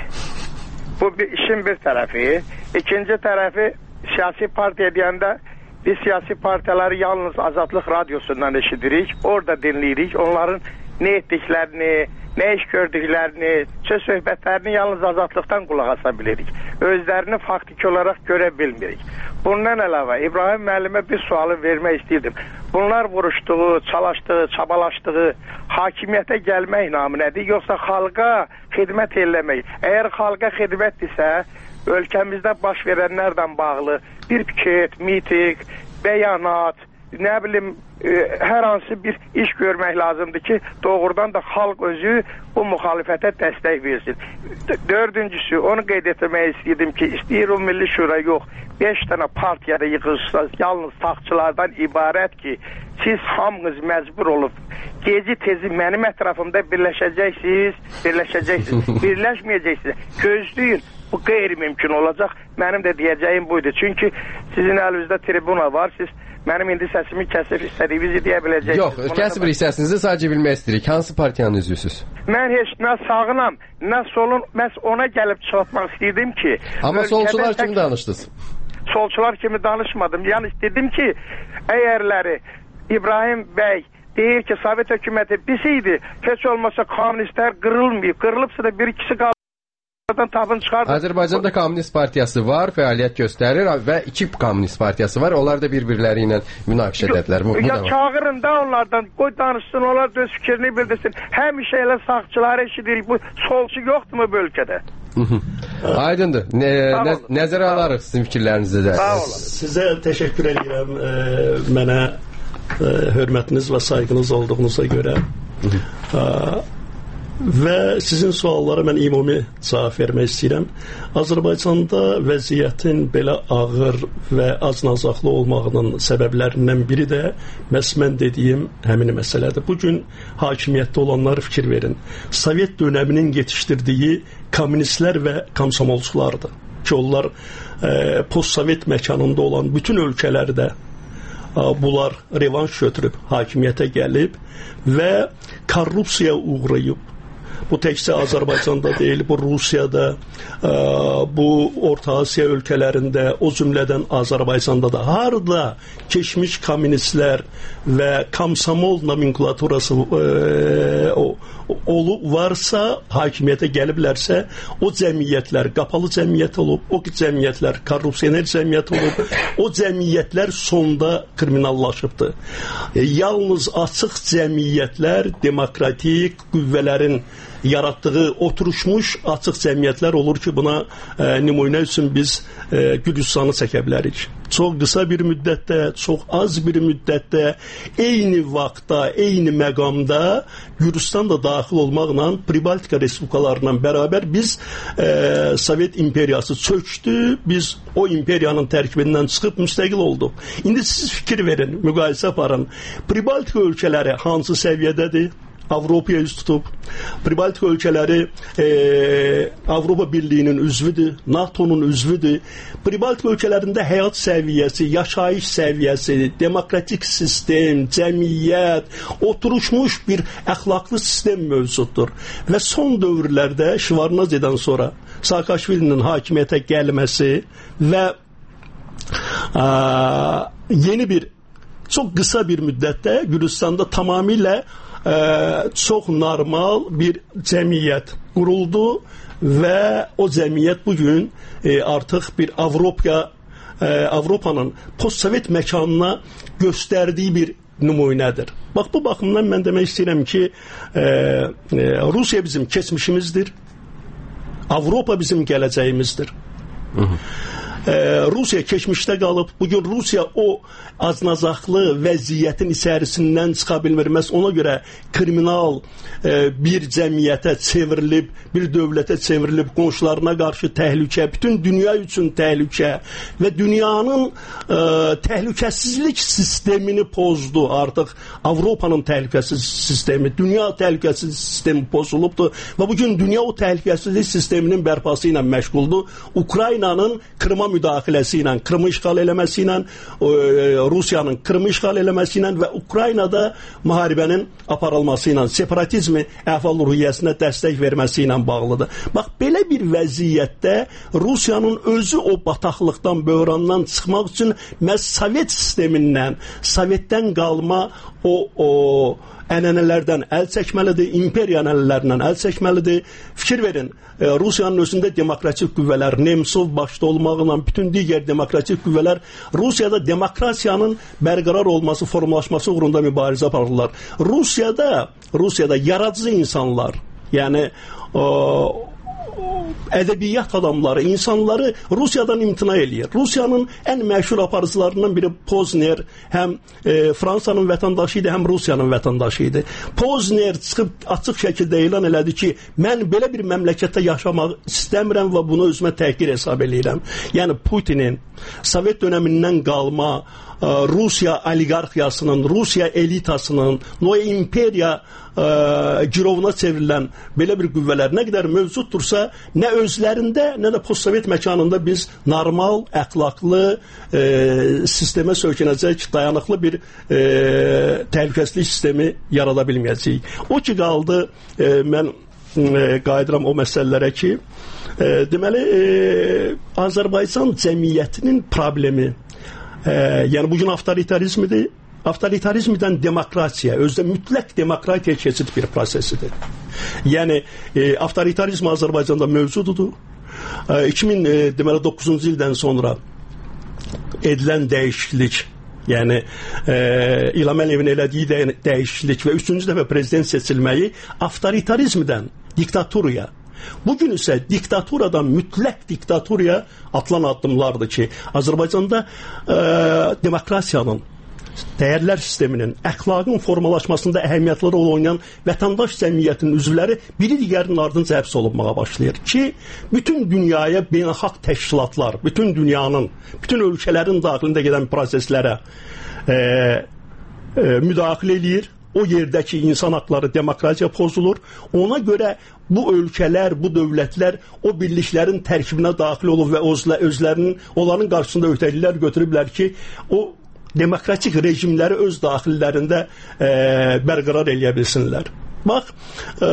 Bu bir, işin bir tərəfi. İkinci tərəfi, siyasi partiya deyəndə biz siyasi partiyaları yalnız Azadlıq radiosundan eşidirik, orada dinləyirik, onların nə etdiklərini, nə iş gördüklərini, söz söhbətlərini yalnız Azadlıqdan qulaq asa bilirik. Özlərini faktiki olaraq görə bilmirik. Bundan əlavə İbrahim müəllimə bir sualı vermək istəyirdim. Bunlar vuruşduğu, çalışdığı, çabalaşdığı hakimiyyətə gəlmək naminədir, yoxsa xalqa xidmət eləmək? Əgər xalqa xidmətdirsə, ölkəmizdə baş verənlərlə bağlı bir piket, miting, bəyanat, nə bilim, e, hər hansı bir iş görmək lazımdır ki, doğrudan da xalq özü bu müxalifətə dəstək versin. Dördüncüsü, onu qeyd etmək istəyirdim ki, istəyir o Milli Şura yox, beş dənə partiyada yığılsınız, yalnız taxçılardan ibarət ki, siz hamınız məcbur olub, geci tezi mənim ətrafımda birləşəcəksiniz, birləşəcəksiniz, birləşməyəcəksiniz, gözləyin. Bu qeyri-mümkün olacaq. Mənim də deyəcəyim buydu. Çünki sizin əlinizdə tribuna var. Siz mənim indi səsimi kəsib istədiyinizi deyə biləcəksiniz. Yox, kəsib hissəsinizi sadəcə bilmək istəyirik. Hansı partiyanın üzvüsüz? Mən heç nə sağınam, nə solun, məhz ona gəlib çıxartmaq istəyirdim ki... Amma solçular kimi danışdınız? Solçular kimi danışmadım. Yəni dedim ki, əgərləri İbrahim bəy deyir ki, Sovet hökuməti pis idi, heç olmasa kommunistlər qırılmayıb, qırılıbsa da bir ikisi qalıb. Azərbaycanda Kommunist Partiyası var, fəaliyyət göstərir və iki Kommunist Partiyası var. Onlar da bir-birləri ilə münaqişə edədilər. Ya çağırın da onlardan, qoy danışsın, onlar da öz fikrini bildirsin. Həmişə elə sağçıları eşidirik. Bu solçu yoxdur mu bu ölkədə? Aydındır. Nə, nə, nəzərə alarıq sizin fikirlərinizi də. Sağ olun. Sizə təşəkkür edirəm e, mənə e, hörmətiniz və saygınız olduğunuza görə. E, Və sizin suallara mən ümumi cavab vermək istəyirəm. Azərbaycanda vəziyyətin belə ağır və acnazaqlı olmağının səbəblərindən biri də məhz mən dediyim həmin məsələdir. Bugün hakimiyyətdə olanlar fikir verin. Sovet dönəminin yetişdirdiyi kommunistlər və komsomolçulardır ki, onlar e, post-sovet məkanında olan bütün ölkələrdə e, bunlar revanş götürüb hakimiyyətə gəlib və korrupsiyaya uğrayıb. Bu təkcə Azərbaycanda deyil, bu Rusiyada, bu Orta Asiya ölkələrində, o cümlədən Azərbaycanda da harda keçmiş kommunistlər və komsomol nomenklaturası olu varsa, hakimiyyətə gəliblərsə, o cəmiyyətlər qapalı cəmiyyət olub, o cəmiyyətlər korrupsioner cəmiyyət olub, o cəmiyyətlər sonda kriminallaşıbdır. Yalnız açıq cəmiyyətlər demokratik qüvvələrin yaratdığı oturuşmuş açıq cəmiyyətlər olur ki, buna e, nümunə üçün biz e, Gürcüstanı çəkə bilərik. Çox qısa bir müddətdə, çox az bir müddətdə, eyni vaxtda, eyni məqamda Gürcüstan da daxil olmaqla Pribaltika respublikalarla bərabər biz e, Sovet imperiyası çökdü, biz o imperiyanın tərkibindən çıxıb müstəqil olduq. İndi siz fikir verin, müqayisə aparın. Pribaltika ölkələri hansı səviyyədədir? Avropaya üst tutub, Pribaltika ölkələri e, Avropa Birliyinin üzvüdür, NATO'nun üzvüdür. Pribaltika ölkələrində həyat səviyyəsi, yaşayış səviyyəsi, demokratik sistem, cəmiyyət, oturuşmuş bir əxlaqlı sistem mövcuddur. Və son dövrlərdə Şvarnazedən sonra Saakashvilinin hakimiyyətə gəlməsi və a, yeni bir, çox qısa bir müddətdə Gürcüstanda tamamilə Ee, çox normal bir cəmiyyət quruldu və o cəmiyyət bugün e, artıq bir Avropa e, Avropanın post-sovet məkanına göstərdiyi bir nümunədir. Bax, bu baxımdan mən demək istəyirəm ki, e, e, Rusiya bizim keçmişimizdir, Avropa bizim gələcəyimizdir. Hı hı. Rusiya keçmişdə qalıb, bugün Rusiya o acnazaqlı vəziyyətin içərisindən çıxa bilmir. Məhz ona görə kriminal e, bir cəmiyyətə çevrilib, bir dövlətə çevrilib, qonşularına qarşı təhlükə, bütün dünya üçün təhlükə və dünyanın e, təhlükəsizlik sistemini pozdu artıq. Avropanın təhlükəsiz sistemi, dünya təhlükəsiz sistemi pozulubdur və bugün dünya o təhlükəsizlik sisteminin bərpası ilə məşğuldur. Ukraynanın Krıma müdaxiləsi ilə, Krımı işğal eləməsi ilə, Rusiyanın Krımı işğal eləməsi ilə və Ukraynada müharibənin aparılması ilə, separatizmi əhval-ruhiyyəsinə dəstək verməsi ilə bağlıdır. Bax, belə bir vəziyyətdə Rusiyanın özü o bataqlıqdan, böhrandan çıxmaq üçün məhz Sovet sistemindən, Sovetdən qalma o, o ənənələrdən əl çəkməlidir, imperiya ənənələrindən əl çəkməlidir. Fikir verin, Rusiyanın özündə demokratik qüvvələr, Nemsov başda olmaqla bütün digər demokratik qüvvələr Rusiyada demokrasiyanın bərqərar olması, formalaşması uğrunda mübarizə aparırlar. Rusiyada, Rusiyada yaradıcı insanlar, yəni o, ədəbiyyat adamları, insanları Rusiyadan imtina eləyir. Rusiyanın ən məşhur aparıcılarından biri Pozner, həm e, Fransanın vətəndaşı idi, həm Rusiyanın vətəndaşı idi. Pozner çıxıb açıq şəkildə elan elədi ki, mən belə bir məmləkətdə yaşamaq istəmirəm və bunu özümə təhqir hesab eləyirəm. Yəni Putinin Sovet dönəmindən qalma Rusiya oligarxiyasının, Rusiya elitasının, Noya imperiya e, girovuna çevrilən belə bir qüvvələr nə qədər mövcuddursa, nə özlərində, nə də post-sovet məkanında biz normal, əxlaqlı e, sistemə söykənəcək, dayanıqlı bir e, təhlükəsizlik sistemi yarada bilməyəcəyik. O ki qaldı, e, mən e, qayıdıram o məsələlərə ki, e, deməli, e, Azərbaycan cəmiyyətinin problemi, Ee, yəni bugün avtoritarizmidir. Avtoritarizmdən demokrasiya, özdə mütləq demokratiya keçid bir prosesidir. Yəni e, avtoritarizm Azərbaycanda mövcududur. E, iki min doqquzuncu ildən sonra edilən dəyişiklik, yəni e, İlham Əliyevin elədiyi də, dəyişiklik və üçüncü dəfə prezident seçilməyi avtoritarizmdən diktaturaya, bugün isə diktaturadan mütləq diktaturaya atılan addımlardır ki, Azərbaycanda e, demokrasiyanın, dəyərlər sisteminin, əxlaqın formalaşmasında əhəmiyyətli rol oynayan vətəndaş cəmiyyətinin üzvləri biri digərinin ardınca həbs olunmağa başlayır ki, bütün dünyaya beynəlxalq təşkilatlar, bütün dünyanın, bütün ölkələrin daxilində gedən proseslərə e, e, müdaxilə eləyir. O yerdəki insan haqları, demokratiya pozulur. Ona görə bu ölkələr, bu dövlətlər o birliklərin tərkibinə daxil olub və özlərinin, onların qarşısında öhdəliklər götürüblər ki, o demokratik rejimləri öz daxillərində e, bərqərar eləyə bilsinlər. Bax, e,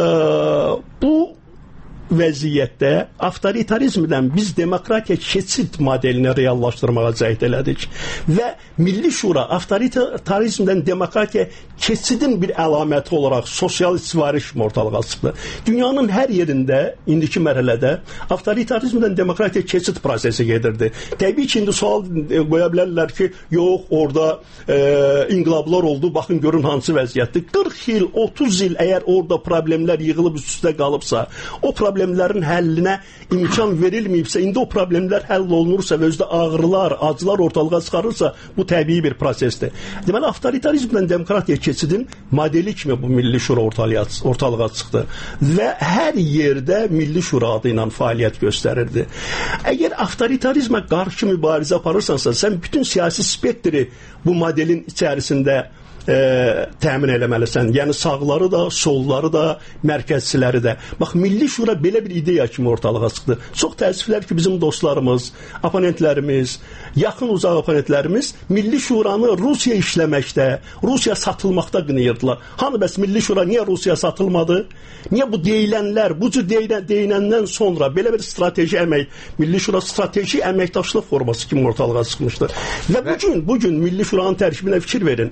bu vəziyyətdə avtoritarizmdən biz demokratiya keçid modelini reallaşdırmağa cəhd elədik və Milli Şura avtoritarizmdən demokratiya keçidin bir əlaməti olaraq sosial istifariş kimi ortalığa çıxdı. Dünyanın hər yerində indiki mərhələdə avtoritarizmdən demokratiya keçid prosesi gedirdi. Təbii ki, indi sual qoya bilərlər ki, yox, orada e, inqilablar oldu, baxın görün hansı vəziyyətdir. qırx il, otuz il əgər orada problemlər yığılıb üst-üstə qalıbsa, o problem problemlərin həllinə imkan verilməyibsə, indi o problemlər həll olunursa və özdə ağrılar, acılar ortalığa çıxarırsa, bu təbii bir prosesdir. Deməli, avtoritarizmdən demokratiya keçidin modeli kimi bu Milli Şura ortalığa çıxdı və hər yerdə Milli Şura adı ilə fəaliyyət göstərirdi. Əgər avtoritarizmə qarşı mübarizə aparırsansa, sən bütün siyasi spektri bu modelin içərisində E, təmin eləməlisən. Yəni sağları da, solları da, mərkəzçiləri də. Bax, Milli Şura belə bir ideya kimi ortalığa çıxdı. Çox təəssüflər ki, bizim dostlarımız, oponentlərimiz, yaxın uzaq oponentlərimiz Milli Şuranı Rusiya işləməkdə, Rusiya satılmaqda qınayırdılar. Hanı bəs Milli Şura niyə Rusiya satılmadı? Niyə bu deyilənlər, bu cür deyiləndən sonra belə bir strateji əmək, Milli Şura strateji əməkdaşlıq forması kimi ortalığa çıxmışdı. Və bugün, bugün Milli Şuranın tərkibinə fikir verin.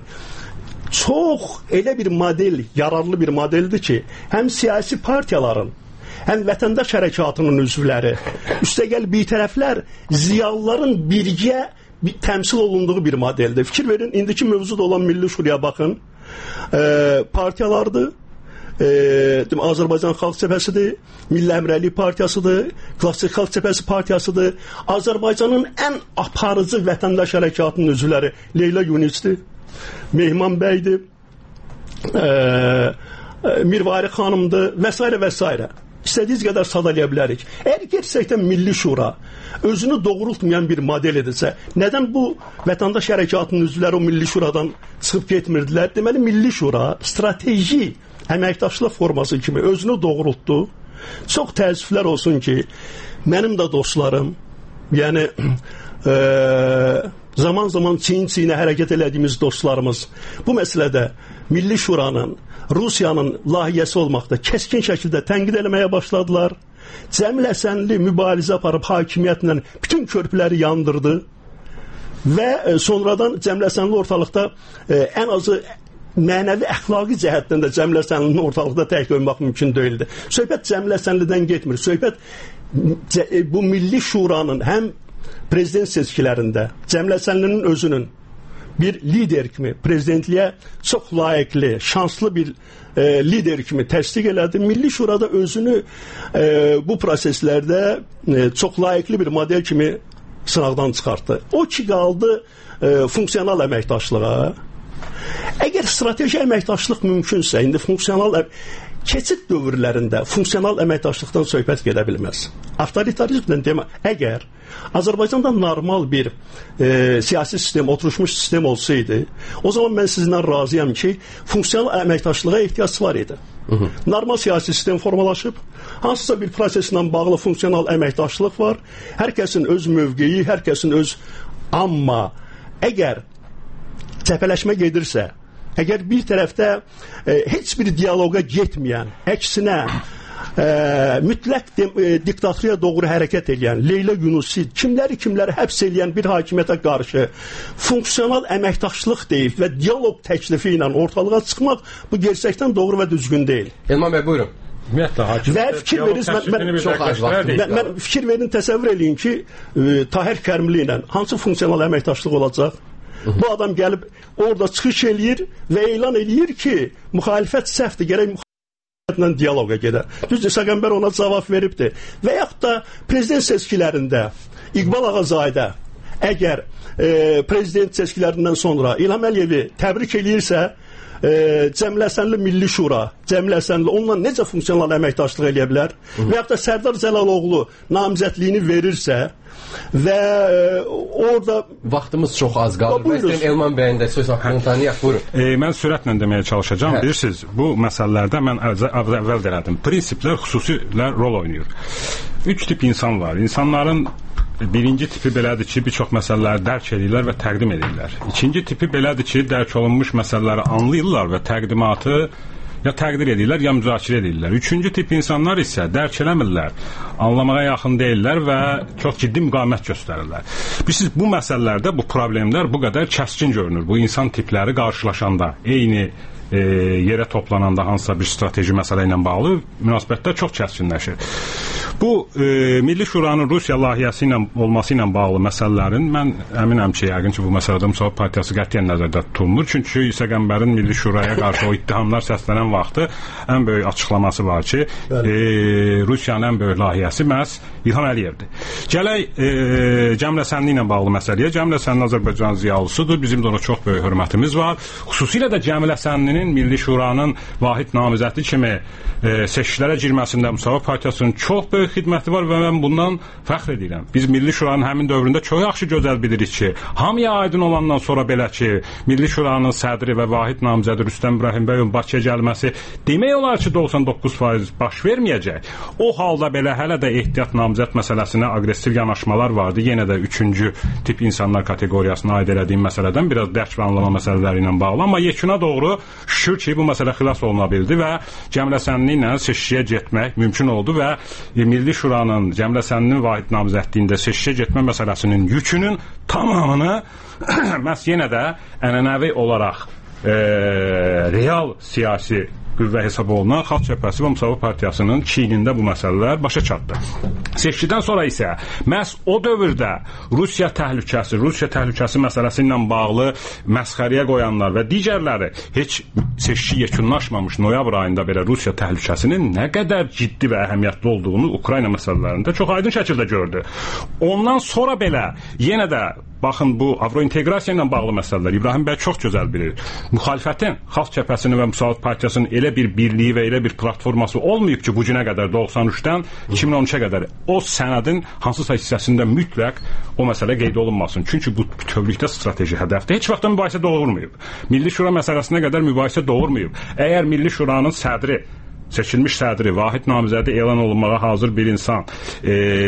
Çox elə bir model, yararlı bir modeldir ki, həm siyasi partiyaların, həm vətəndaş hərəkatının üzvləri, üstəgəl bir tərəflər ziyalıların birgə bir təmsil olunduğu bir modeldir. Fikir verin, indiki mövzuda olan Milli Şuraya baxın. E, partiyalardır. E, Azərbaycan Xalq Cəbhəsidir, Milli Həmrəylik Partiyasıdır, Klassik Xalq Cəbhəsi Partiyasıdır. Azərbaycanın ən aparıcı vətəndaş hərəkatının üzvləri Leyla Yunisdir, Mehman bəydir, e, Mirvari xanımdır və s. və s. İstədiyiniz qədər sadalaya bilərik. Əgər gerçəkdən Milli Şura özünü doğrultmayan bir model edirsə, nədən bu vətəndaş hərəkatının üzvləri o Milli Şuradan çıxıb getmirdilər? Deməli, Milli Şura strateji əməkdaşlıq forması kimi özünü doğrultdu. Çox təəssüflər olsun ki, mənim də dostlarım, yəni e, zaman zaman çiyin-çiyinə hərəkət elədiyimiz dostlarımız bu məsələdə Milli Şuranın Rusiyanın layihəsi olmaqda kəskin şəkildə tənqid eləməyə başladılar. Cəmiləsənli mübarizə aparıb hakimiyyətlə bütün körpüləri yandırdı və sonradan cəmiləsənli ortalıqda e, ən azı mənəvi əxlaqi cəhətdən də cəmiləsənlinin ortalıqda tək qoymaq mümkün deyildi. Söhbət cəmiləsənlidən getmir. Söhbət bu Milli Şuranın həm prezident seçkilərində cəmiləsənlinin özünün bir lider kimi, prezidentliyə çox layiqli, şanslı bir e, lider kimi təsdiq elədi. Milli Şurada özünü e, bu proseslərdə e, çox layiqli bir model kimi sınaqdan çıxartdı. O ki, qaldı e, funksional əməkdaşlığa. Əgər strateji əməkdaşlıq mümkünsə, indi funksional keçid dövrlərində funksional əməkdaşlıqdan söhbət gedə bilməz. Avtoritarizmdən demə, əgər Azərbaycanda normal bir e, siyasi sistem, oturuşmuş sistem olsaydı, o zaman mən sizinlə razıyam ki, funksional əməkdaşlığa ehtiyac var idi. Hı -hı. Normal siyasi sistem formalaşıb, hansısa bir proseslə bağlı funksional əməkdaşlıq var, hər kəsin öz mövqeyi, hər kəsin öz, amma əgər cəbhələşmə gedirsə, əgər bir tərəfdə e, heç bir diyaloqa getməyən, əksinə e, mütləq de, e, diktatoriya doğru hərəkət edən, Leyla Yunusi, kimləri kimləri həbs edən bir hakimiyyətə qarşı funksional əməkdaşlıq deyib və diyaloq təklifi ilə ortalığa çıxmaq bu gerçəkdən doğru və düzgün deyil. Elman bəy, buyurun. Ümumiyyətlə, və fikir verin, mən, mən, çox az mən, mən fikir verin, təsəvvür eləyin ki, e, Tahir Kərmli ilə hansı funksional əməkdaşlıq olacaq? Bu adam gəlib orada çıxış eləyir və elan eləyir ki, müxalifət səhvdir, gərək müxalifətlə diyaloqa gedə. Düzdür, Səqənbər ona cavab veribdir. Və yaxud da prezident seçkilərində İqbal Ağazadə əgər e, prezident seçkilərindən sonra İlham Əliyevi təbrik eləyirsə, E, Cəmiləsənli Milli Şura, Cəmiləsənli onunla necə funksional əməkdaşlıq eləyə bilər? Hı. Və yaxud da Sərdar Cəlaloğlu namizədliyini verirsə və e, orada... Vaxtımız çox az qalır. Məsələn, Elman bəyin də söz haqqını tanıyaq, buyurun. E, mən sürətlə deməyə çalışacağım. Hə. Bilirsiniz, bu məsələlərdə mən əvvəl elədim. Prinsiplər, xüsusilər rol oynayır. Üç tip insan var. İnsanların birinci tipi belədir ki, bir çox məsələləri dərk edirlər və təqdim edirlər. İkinci tipi belədir ki, dərk olunmuş məsələləri anlayırlar və təqdimatı ya təqdir edirlər, ya müzakirə edirlər. Üçüncü tip insanlar isə dərk eləmirlər, anlamağa yaxın deyirlər və çox ciddi müqavimət göstərirlər. Bilirsiniz, bu məsələlərdə, bu problemlər bu qədər kəskin görünür. Bu insan tipləri qarşılaşanda, eyni E, yerə toplananda hansısa bir strateji məsələ ilə bağlı münasibətlər çox kəskinləşir. Bu e, Milli Şuranın Rusiya layihəsi ilə olması ilə bağlı məsələlərin mən əminəm ki, yəqin ki, bu məsələdə Müsavat Partiyası qətiyyən nəzərdə tutulmur. Çünki Səqənbərin Milli Şuraya qarşı o ittihamlar səslənən vaxtı ən böyük açıqlaması var ki, e, Rusiyanın ən böyük layihəsi məhz İlham Əliyevdir. Gələk e, Cəmiləsənli ilə bağlı məsələyə. Cəmiləsənli Azərbaycan ziyalısıdır. Bizim də ona çox böyük hörmətimiz var. Xüsusilə də Cəmiləsənlinin Milli Şuranın vahid namizədi kimi e, seçkilərə girməsində Müsavat Partiyasının çox böyük xidməti var və mən bundan fəxr edirəm. Biz Milli Şuranın həmin dövründə çox yaxşı gözəl bilirik ki, hamıya aydın olandan sonra belə ki, Milli Şuranın sədri və vahid namizədi Rüstəm İbrahimbəyovun Bakıya gəlməsi demək olar ki, doxsan doqquz faiz baş verməyəcək. O halda belə hələ də ehtiyat namizəd məsələsinə aqressiv yanaşmalar vardı. Yenə də üçüncü tip insanlar kateqoriyasına aid elədiyim məsələdən biraz dərk və anlama məsələləri ilə bağlı, amma yekuna doğru şükür ki, bu məsələ xilas oluna bildi və Cəmiləsənli ilə seçkiyə getmək mümkün oldu və Milli Şuranın Cəmiləsənlinin vahid namizədliyində seçkiyə getmə məsələsinin yükünün tamamını məhz yenə də ənənəvi olaraq e, real siyasi qüvvə hesab olunan Xalq Cəbhəsi və Müsavat Partiyasının çiynində bu məsələlər başa çatdı. Seçkidən sonra isə məhz o dövrdə Rusiya təhlükəsi, Rusiya təhlükəsi məsələsi ilə bağlı məsxəriyə qoyanlar və digərləri heç seçki yekunlaşmamış noyabr ayında belə Rusiya təhlükəsinin nə qədər ciddi və əhəmiyyətli olduğunu Ukrayna məsələlərində çox aydın şəkildə gördü. Ondan sonra belə yenə də baxın, bu Avrointeqrasiya ilə bağlı məsələlər İbrahim bəy çox gözəl bilir. Müxalifətin Xalq Cəbhəsinin və Müsavat Partiyasının elə bir birliyi və elə bir platforması olmayıb ki, bu günə qədər doxsan üçdən iki min on üçə qədər o sənədin hansısa hissəsində mütləq o məsələ qeyd olunmasın. Çünki bu bütövlükdə strateji hədəfdir. Heç vaxt mübahisə doğurmayıb. Milli Şura məsələsinə qədər mübahisə doğurmayıb. Əgər Milli Şuranın sədri, seçilmiş sədri, vahid namizədi elan olunmağa hazır bir insan e,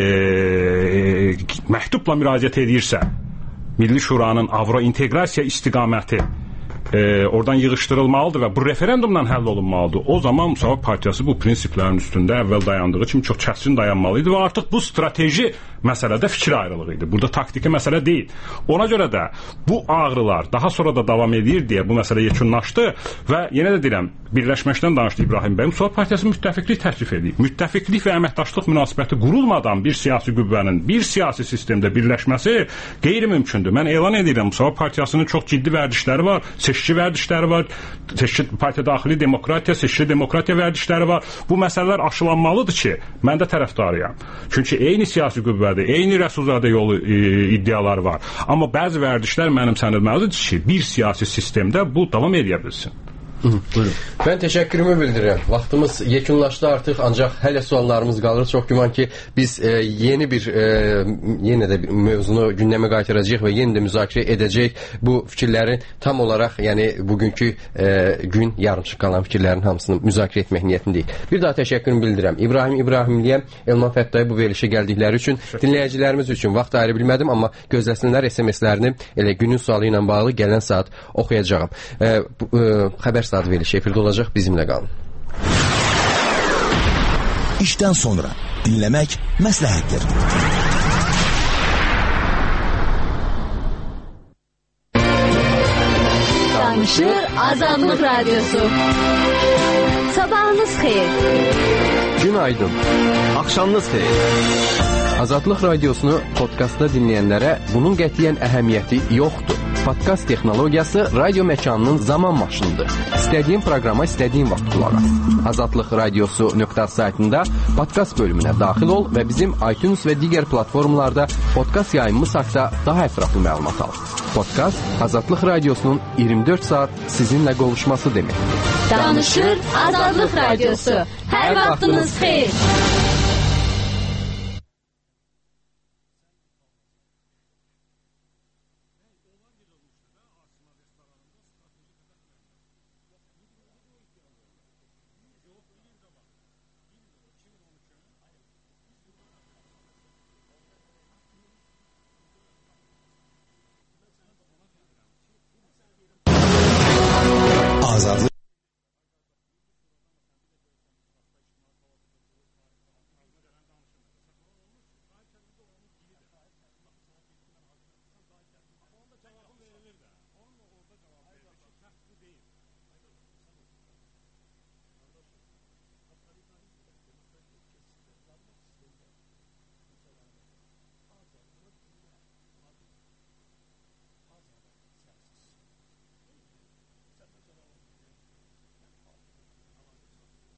e, məktubla müraciət edirsə, Milli Şuranın Avrointeqrasiya istiqaməti e, oradan yığışdırılmalıdır və bu referendumdan həll olunmalıdır. O zaman Müsavat Partiyası bu prinsiplərin üstündə əvvəl dayandığı kimi çox kəskin dayanmalıydı və artıq bu strateji məsələdə fikir ayrılığı idi. Burada taktiki məsələ deyil. Ona görə də bu ağrılar daha sonra da davam edir deyə bu məsələ yekunlaşdı və yenə də deyirəm, birləşməkdən danışdı İbrahim bəy. Müsavat Partiyası müttəfiqlik təklif edir. Müttəfiqlik və əməkdaşlıq münasibəti qurulmadan bir siyasi qüvvənin bir siyasi sistemdə birləşməsi qeyri-mümkündür. Mən elan edirəm, Müsavat Partiyasının çox ciddi vərdişləri var, seçki vərdişləri var, seçki partiya daxili demokratiya, seçki demokratiya vərdişləri var. Bu məsələlər aşılanmalıdır ki, mən də tərəfdarıyam. Çünki eyni siyasi qüvvədir, eyni rəsulzadə yolu e, iddiaları var. Amma bəzi vərdişlər mənimsənilməlidir ki, bir siyasi sistemdə bu davam edə bilsin. Buyurun. Ben teşekkürümü bildirirəm. Vaxtımız yekunlaşdı artıq, ancaq hələ suallarımız qalır. Çox güman ki, biz e, yeni bir e, yenə də bir mövzunu gündəmə qaytaracağıq və yenə də müzakirə edəcəyik. Bu fikirlərin tam olaraq, yəni bugünkü e, gün yarımçıq qalan fikirlərin hamısını müzakirə etmək niyyətindəyik. Bir daha təşəkkürümü bildirirəm. İbrahim İbrahimliyə, Elman Fəttaya bu verilişə gəldikləri üçün, dinləyicilərimiz üçün vaxt ayırı bilmədim, amma gözləsinlər S M S-lərini elə günün sualı ilə bağlı gələn saat oxuyacağım. E, bu, e, xəbər saat verilişi efirdə olacaq, bizimlə qalın. İşdən sonra dinləmək məsləhətdir. Danışır Azadlıq Radyosu. Sabahınız xeyir. Günaydın. Axşamınız xeyir. Azadlıq radiosunu podkastda dinləyənlərə bunun qətiyyən əhəmiyyəti yoxdur. Podkast texnologiyası radio məkanının zaman maşınıdır. İstədiyin proqrama istədiyin vaxt qulaq as. azadlıq radiosu nöqtə saytında podkast bölümünə daxil ol və bizim iTunes və digər platformalarda podkast yayımımız haqqında daha ətraflı məlumat al. Podkast Azadlıq radiosunun iyirmi dörd saat sizinlə qovuşması deməkdir. Danışır Azadlıq radiosu. Hər vaxtınız xeyir.